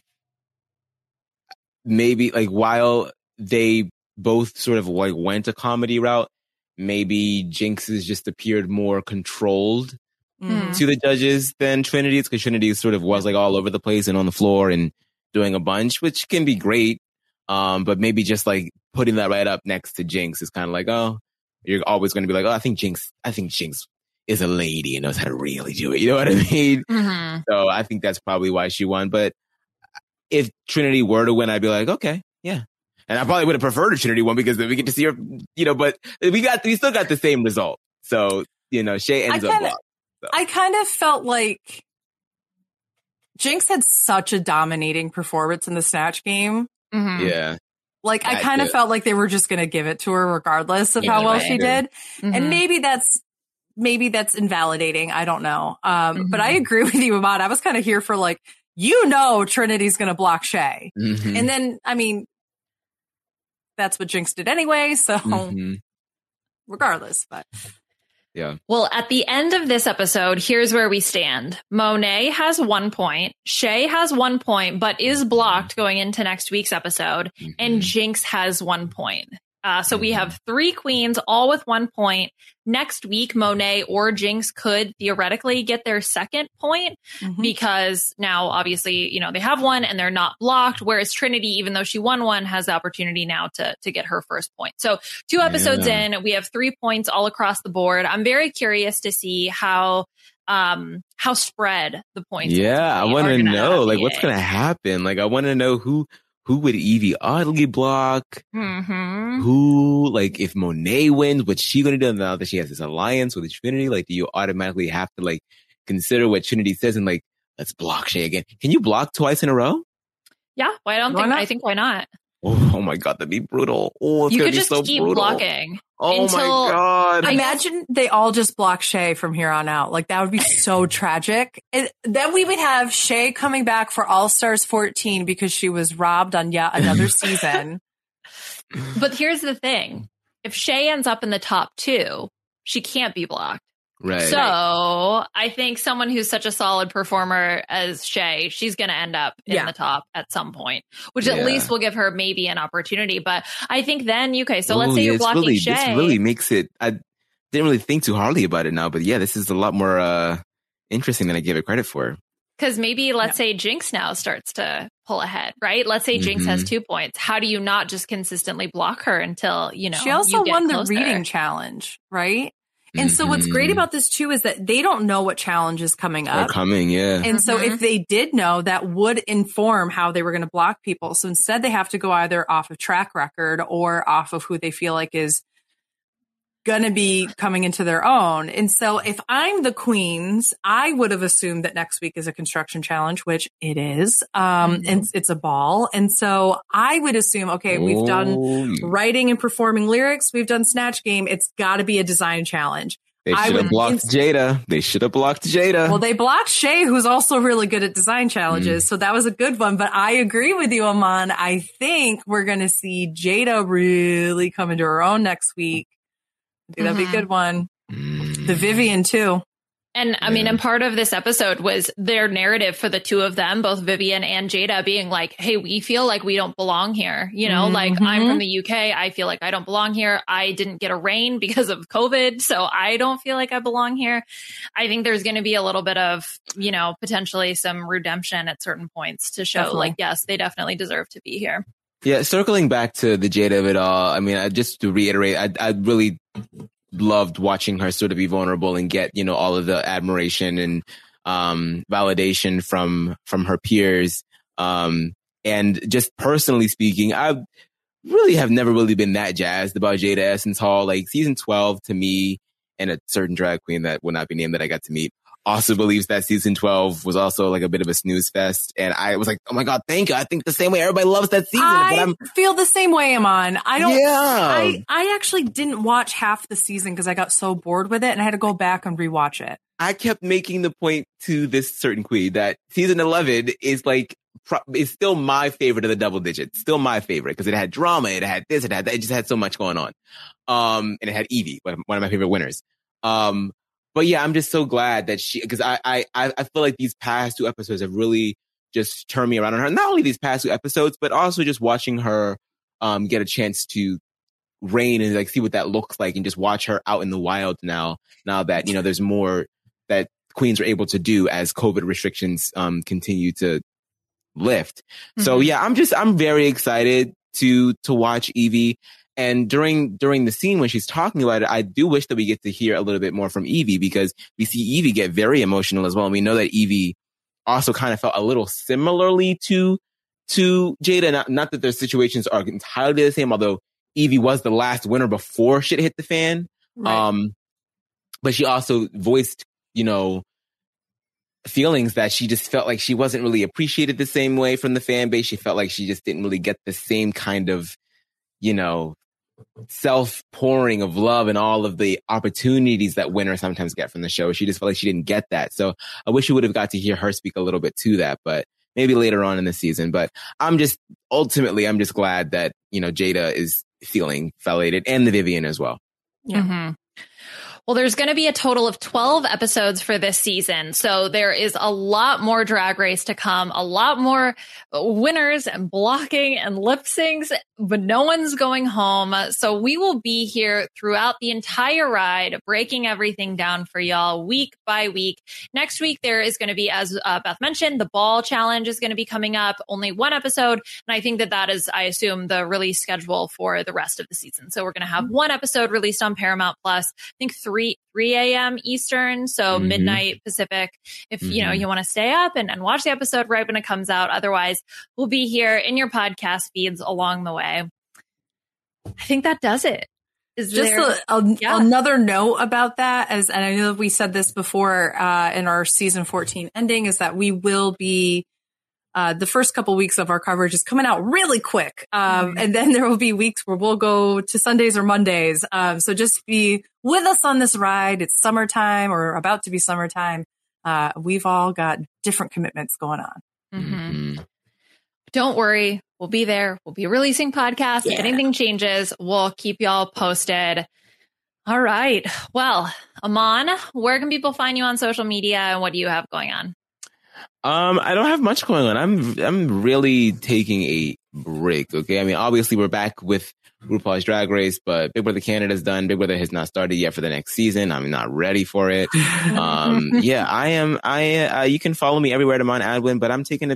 like while they both sort of like went a comedy route, maybe Jinx's just appeared more controlled to the judges than Trinity's, because Trinity sort of was like all over the place and on the floor and doing a bunch, which can be great. But maybe just like putting that right up next to Jinx is kind of like, oh, you're always going to be like, oh, I think Jinx is a lady and knows how to really do it. You know what I mean? Mm-hmm. So I think that's probably why she won. But if Trinity were to win, I'd be like, okay, yeah. And I probably would have preferred a Trinity one because then we get to see her, but we still got the same result. So, Shay ends up blocked. So. I kind of felt like Jinx had such a dominating performance in the Snatch game. Mm-hmm. Yeah. Like, I kind of felt like they were just going to give it to her regardless of how well she did. Mm-hmm. And maybe that's invalidating. I don't know. But I agree with you, Ahmad. I was kind of here for like, Trinity's going to block Shay. Mm-hmm. And then, I mean, that's what Jinx did anyway. So regardless, but Yeah. Well, at the end of this episode, here's where we stand. Monet has 1 point. Shay has 1 point, but is blocked going into next week's episode. Mm-hmm. And Jinx has 1 point. So we have 3 queens, all with 1 point. Next week, Monet or Jinx could theoretically get their 2nd point because now, obviously, you know, they have 1 and they're not blocked. Whereas Trinity, even though she won 1, has the opportunity now to get her 1st point. So 2 episodes in, we have 3 points all across the board. I'm very curious to see how spread the points. Yeah, I want to know, like, what's going to happen. Like, I want to know who would Evie oddly block? Who, like, if Monet wins, what's she going to do now that she has this alliance with Trinity? Like, do you automatically have to, like, consider what Trinity says and, like, let's block Shay again? Can you block twice in a row? Yeah, why not? Oh my God, that'd be brutal. Oh, it's you gonna could be just so keep brutal. blocking. Oh my God. Imagine they all just block Shay from here on out. Like, that would be so tragic. Then we would have Shay coming back for All Stars 14 because she was robbed on yet another season. But here's the thing. If Shay ends up in the top 2, she can't be blocked. Right. So I think someone who's such a solid performer as Shay, she's going to end up in the top at some point, which at least will give her maybe an opportunity. But I think then, let's say you're blocking Shay. This really makes it, I didn't really think too hardly about it now, but yeah, this is a lot more interesting than I gave it credit for. Because maybe, let's say Jinx now starts to pull ahead, right? Let's say Jinx has 2 points. How do you not just consistently block her until, she also won the reading challenge, right? And so what's great about this too is that they don't know what challenge is coming up. And so if they did know, that would inform how they were going to block people. So instead they have to go either off of track record or off of who they feel like is going to be coming into their own. And so if I'm the queens, I would have assumed that next week is a construction challenge, which it is. And it's a ball. And so I would assume, okay, we've done writing and performing lyrics. We've done Snatch Game. It's got to be a design challenge. They should have blocked Jada. Well, they blocked Shay, who's also really good at design challenges. So that was a good one. But I agree with you, Aman. I think we're going to see Jada really come into her own next week. That'd be a good one. The Vivian too. And I mean, and part of this episode was their narrative for the 2 of them, both Vivian and Jada, being like, hey, we feel like we don't belong here. You know, like, I'm from the UK. I feel like I don't belong here. I didn't get a reign because of COVID, so I don't feel like I belong here. I think there's going to be a little bit of, potentially some redemption at certain points to show like, yes, they definitely deserve to be here. Yeah, circling back to the Jada of it all, I mean, just to reiterate, I really loved watching her sort of be vulnerable and get, all of the admiration and validation from her peers. And just personally speaking, I really have never really been that jazzed about Jada Essence Hall. Like, season 12 to me, and a certain drag queen that will not be named that I got to meet, also believes that season 12 was also like a bit of a snooze fest. And I was like, oh my God, thank you. I think the same way everybody loves that season. I feel the same way, Aman. I actually didn't watch half the season because I got so bored with it and I had to go back and rewatch it. I kept making the point to this certain queen that season 11 is like, is still my favorite of the double digits. Still my favorite because it had drama. It had this, it had that. It just had so much going on. And it had Evie, one of my favorite winners. But yeah, I'm just so glad that because I feel like these past 2 episodes have really just turned me around on her. Not only these past 2 episodes, but also just watching her get a chance to reign and like see what that looks like and just watch her out in the wild now that, there's more that queens are able to do as COVID restrictions continue to lift. So yeah, I'm very excited to watch Evie. And during the scene when she's talking about it, I do wish that we get to hear a little bit more from Evie because we see Evie get very emotional as well. And we know that Evie also kind of felt a little similarly to Jada. Not that their situations are entirely the same, although Evie was the last winner before shit hit the fan. Right. But she also voiced, feelings that she just felt like she wasn't really appreciated the same way from the fan base. She felt like she just didn't really get the same kind of, self-pouring of love and all of the opportunities that winners sometimes get from the show. She just felt like she didn't get that. So I wish we would have got to hear her speak a little bit to that, but maybe later on in the season. But I'm just glad that, Jada is feeling validated and the Vivian as well. Yeah. Well, there's going to be a total of 12 episodes for this season. So there is a lot more Drag Race to come, a lot more winners and blocking and lip syncs, but no one's going home. So we will be here throughout the entire ride, breaking everything down for y'all week by week. Next week, there is going to be, as Beth mentioned, the Ball Challenge is going to be coming up, only one episode. And I think that is, I assume, the release schedule for the rest of the season. So we're going to have one episode released on Paramount Plus, I think 3 a.m. Eastern, so midnight Pacific, if you know you want to stay up and watch the episode right when it comes out. Otherwise, we'll be here in your podcast feeds along the way. I think that does it. Is just there... another note about that, and I know we said this before in our season 14 ending, is that we will be the first couple weeks of our coverage is coming out really quick. And then there will be weeks where we'll go to Sundays or Mondays. So just be with us on this ride. It's summertime or about to be summertime. We've all got different commitments going on. Don't worry. We'll be there. We'll be releasing podcasts. If anything changes, we'll keep y'all posted. All right. Well, Aman, where can people find you on social media and what do you have going on? I don't have much going on. I'm really taking a break. Okay. I mean, obviously we're back with RuPaul's Drag Race, but Big Brother Canada's done. Big Brother has not started yet for the next season. I'm not ready for it. I am. You can follow me everywhere at Aman Adwin, but I'm taking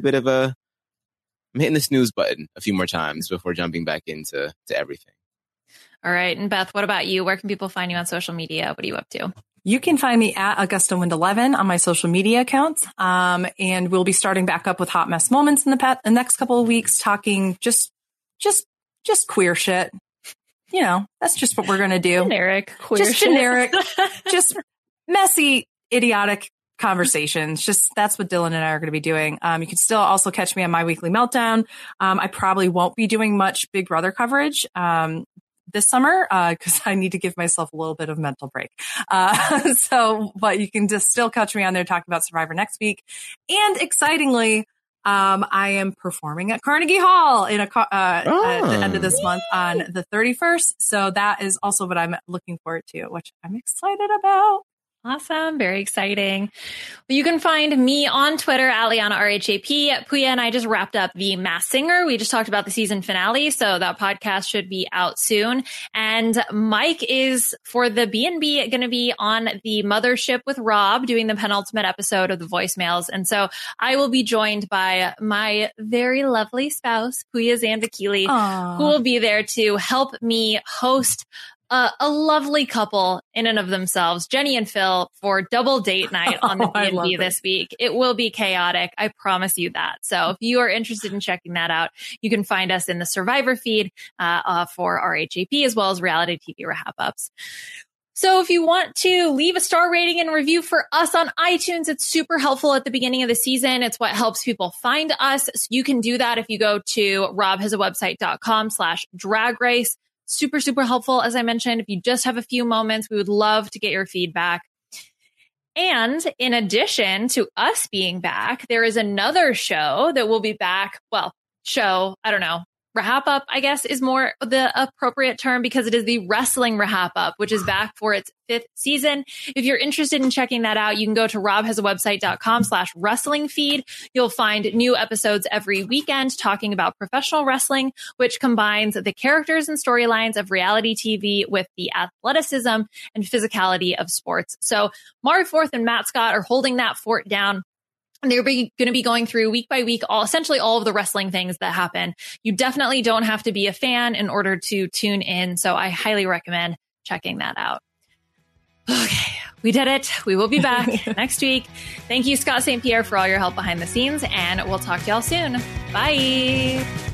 I'm hitting the snooze button a few more times before jumping back into everything. All right. And Beth, what about you? Where can people find you on social media? What are you up to? You can find me at AugustaWind11 on my social media accounts. And we'll be starting back up with Hot Mess Moments in the next couple of weeks, talking just queer shit. You know, that's just what we're going to do. Generic queer just shit. Generic, just messy, idiotic conversations. Just that's what Dylan and I are going to be doing. You can still also catch me on My Weekly Meltdown. I probably won't be doing much Big Brother coverage this summer because I need to give myself a little bit of mental break. But you can just still catch me on there talking about Survivor next week. And excitingly, I am performing at Carnegie Hall at the end of this month on the 31st. So that is also what I'm looking forward to, which I'm excited about. Awesome. Very exciting. Well, you can find me on Twitter at Liana RHAP. Puya and I just wrapped up The Masked Singer. We just talked about the season finale, so that podcast should be out soon. And Mike is, for the B&B, going to be on the mothership with Rob doing the penultimate episode of the voicemails. And so I will be joined by my very lovely spouse, Puya Zanvakili, who will be there to help me host a lovely couple in and of themselves, Jenny and Phil, for double date night on the B&B this week. It will be chaotic. I promise you that. So if you are interested in checking that out, you can find us in the Survivor feed for RHAP, as well as Reality TV Wrap-Ups. So if you want to leave a star rating and review for us on iTunes, it's super helpful at the beginning of the season. It's what helps people find us. So you can do that if you go to robhasawebsite.com/Drag Race. Super, super helpful. As I mentioned, if you just have a few moments, we would love to get your feedback. And in addition to us being back, there is another show that will be back. Well, show, I don't know. Wrap-Up, I guess, is more the appropriate term because it is the Wrestling Wrap-Up, which is back for its 5th season. If you're interested in checking that out, you can go to robhasawebsite.com/wrestling feed. You'll find new episodes every weekend talking about professional wrestling, which combines the characters and storylines of reality TV with the athleticism and physicality of sports. So Mari Forth and Matt Scott are holding that fort down. And they're going to be going through week by week, essentially all of the wrestling things that happen. You definitely don't have to be a fan in order to tune in. So I highly recommend checking that out. Okay, we did it. We will be back next week. Thank you, Scott St. Pierre, for all your help behind the scenes. And we'll talk to y'all soon. Bye.